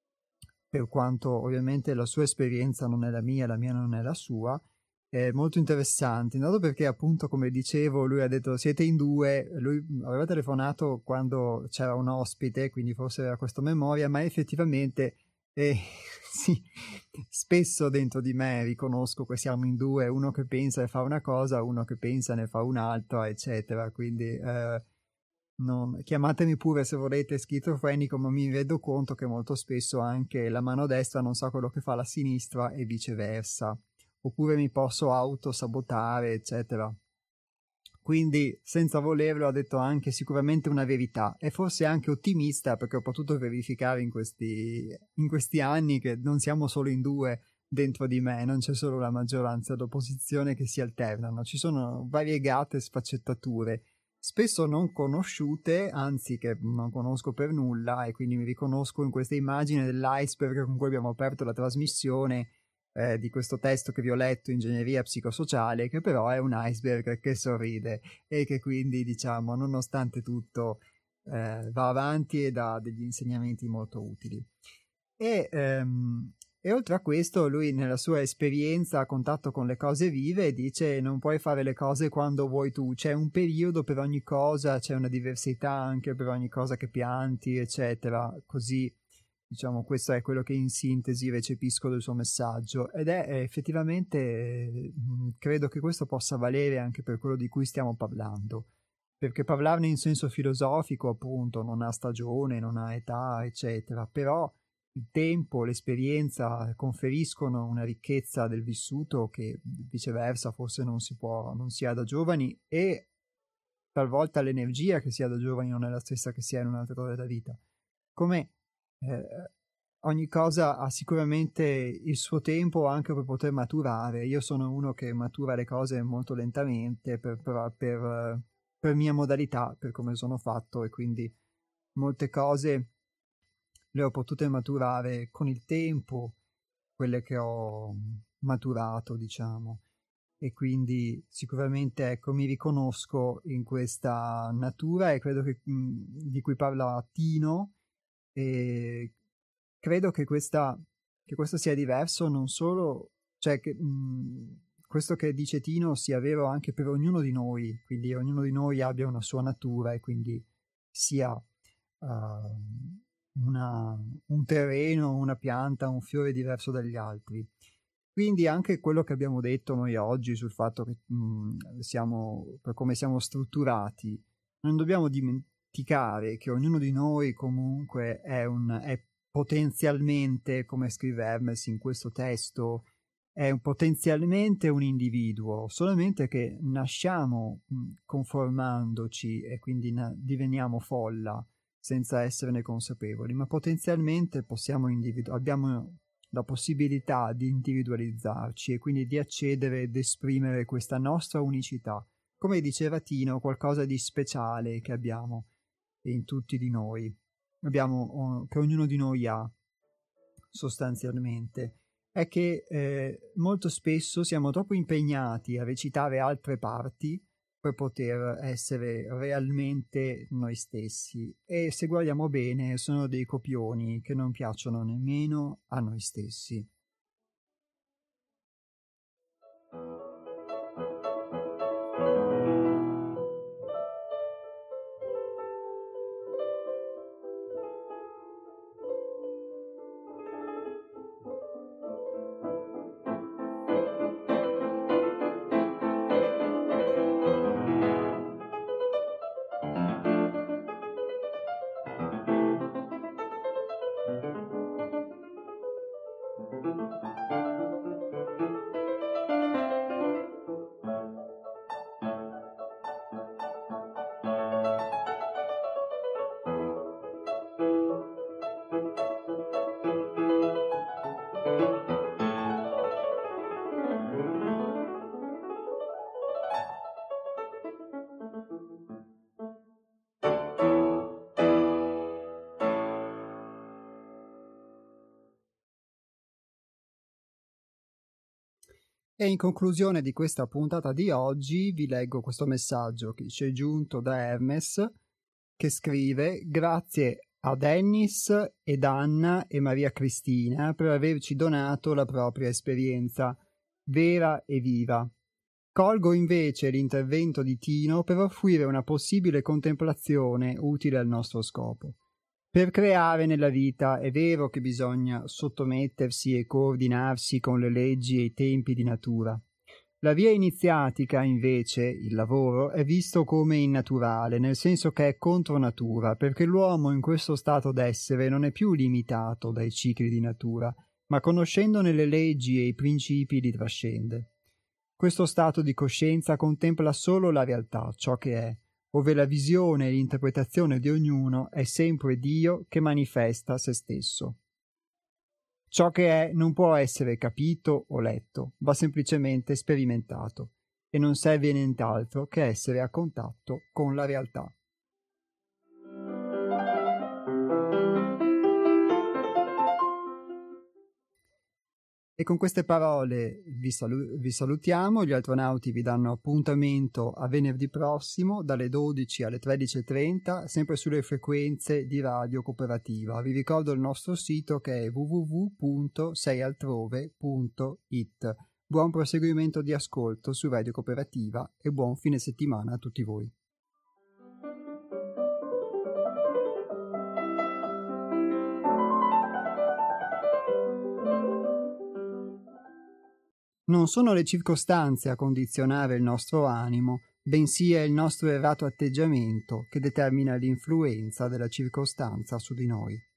per quanto ovviamente la sua esperienza non è la mia, la mia non è la sua, è molto interessante, non perché appunto, come dicevo, lui ha detto siete in due, lui aveva telefonato quando c'era un ospite, quindi forse era questa memoria, ma effettivamente eh, sì, spesso dentro di me riconosco che siamo in due, uno che pensa e fa una cosa, uno che pensa e ne fa un'altra, eccetera, quindi eh, non, chiamatemi pure se volete schizofrenico, ma mi rendo conto che molto spesso anche la mano destra non sa quello che fa la sinistra e viceversa, oppure mi posso autosabotare, eccetera. Quindi, senza volerlo, ha detto anche sicuramente una verità, e forse anche ottimista, perché ho potuto verificare in questi, in questi anni che non siamo solo in due dentro di me, non c'è solo la maggioranza e l'opposizione che si alternano, ci sono variegate sfaccettature, spesso non conosciute, anzi che non conosco per nulla, e quindi mi riconosco in questa immagine dell'iceberg con cui abbiamo aperto la trasmissione, Eh, di questo testo che vi ho letto, Ingegneria Psicosociale, che però è un iceberg che sorride e che quindi, diciamo, nonostante tutto eh, va avanti e dà degli insegnamenti molto utili. E, ehm, E oltre a questo, lui nella sua esperienza a contatto con le cose vive dice non puoi fare le cose quando vuoi tu, c'è un periodo per ogni cosa, c'è una diversità anche per ogni cosa che pianti, eccetera. Così, diciamo, questo è quello che in sintesi recepisco del suo messaggio. Ed è eh, effettivamente, eh, credo che questo possa valere anche per quello di cui stiamo parlando. Perché parlarne in senso filosofico, appunto, non ha stagione, non ha età, eccetera, però il tempo, l'esperienza conferiscono una ricchezza del vissuto che viceversa forse non si può, non si ha da giovani, e talvolta l'energia che si ha da giovani non è la stessa che si ha in un'altra ora della vita. Come eh, ogni cosa ha sicuramente il suo tempo anche per poter maturare. Io sono uno che matura le cose molto lentamente per, per, per, per mia modalità, per come sono fatto, e quindi molte cose le ho potute maturare con il tempo, quelle che ho maturato, diciamo, e quindi sicuramente, ecco, mi riconosco in questa natura, e credo che mh, di cui parla Tino, e credo che questa che questo sia diverso non solo, cioè che mh, questo che dice Tino sia vero anche per ognuno di noi, quindi ognuno di noi abbia una sua natura e quindi sia uh, una, un terreno, una pianta, un fiore diverso dagli altri. Quindi anche quello che abbiamo detto noi oggi sul fatto che mh, siamo, per come siamo strutturati, non dobbiamo dimenticare che ognuno di noi comunque è, un, è potenzialmente, come scrive Hermes in questo testo, è un, potenzialmente un individuo, solamente che nasciamo mh, conformandoci e quindi na- diveniamo folla senza esserne consapevoli, ma potenzialmente possiamo individu- abbiamo la possibilità di individualizzarci e quindi di accedere ed esprimere questa nostra unicità, come diceva Tino, qualcosa di speciale che abbiamo in tutti di noi, abbiamo, che ognuno di noi ha sostanzialmente, è che eh, molto spesso siamo troppo impegnati a recitare altre parti per poter essere realmente noi stessi, e se guardiamo bene sono dei copioni che non piacciono nemmeno a noi stessi. E in conclusione di questa puntata di oggi vi leggo questo messaggio che ci è giunto da Hermes, che scrive: grazie a Dennis ed Anna e Maria Cristina per averci donato la propria esperienza vera e viva. Colgo invece l'intervento di Tino per offrire una possibile contemplazione utile al nostro scopo. Per creare nella vita è vero che bisogna sottomettersi e coordinarsi con le leggi e i tempi di natura. La via iniziatica, invece, il lavoro, è visto come innaturale, nel senso che è contro natura, perché l'uomo in questo stato d'essere non è più limitato dai cicli di natura, ma conoscendone le leggi e i principi li trascende. Questo stato di coscienza contempla solo la realtà, ciò che è, ove la visione e l'interpretazione di ognuno è sempre Dio che manifesta se stesso. Ciò che è non può essere capito o letto, va semplicemente sperimentato, e non serve nient'altro che essere a contatto con la realtà. E con queste parole vi, salu- vi salutiamo, gli astronauti vi danno appuntamento a venerdì prossimo dalle dodici alle tredici e trenta, sempre sulle frequenze di Radio Cooperativa. Vi ricordo il nostro sito che è w w w punto sei altrove punto i t. Buon proseguimento di ascolto su Radio Cooperativa e buon fine settimana a tutti voi. Non sono le circostanze a condizionare il nostro animo, bensì è il nostro errato atteggiamento che determina l'influenza della circostanza su di noi.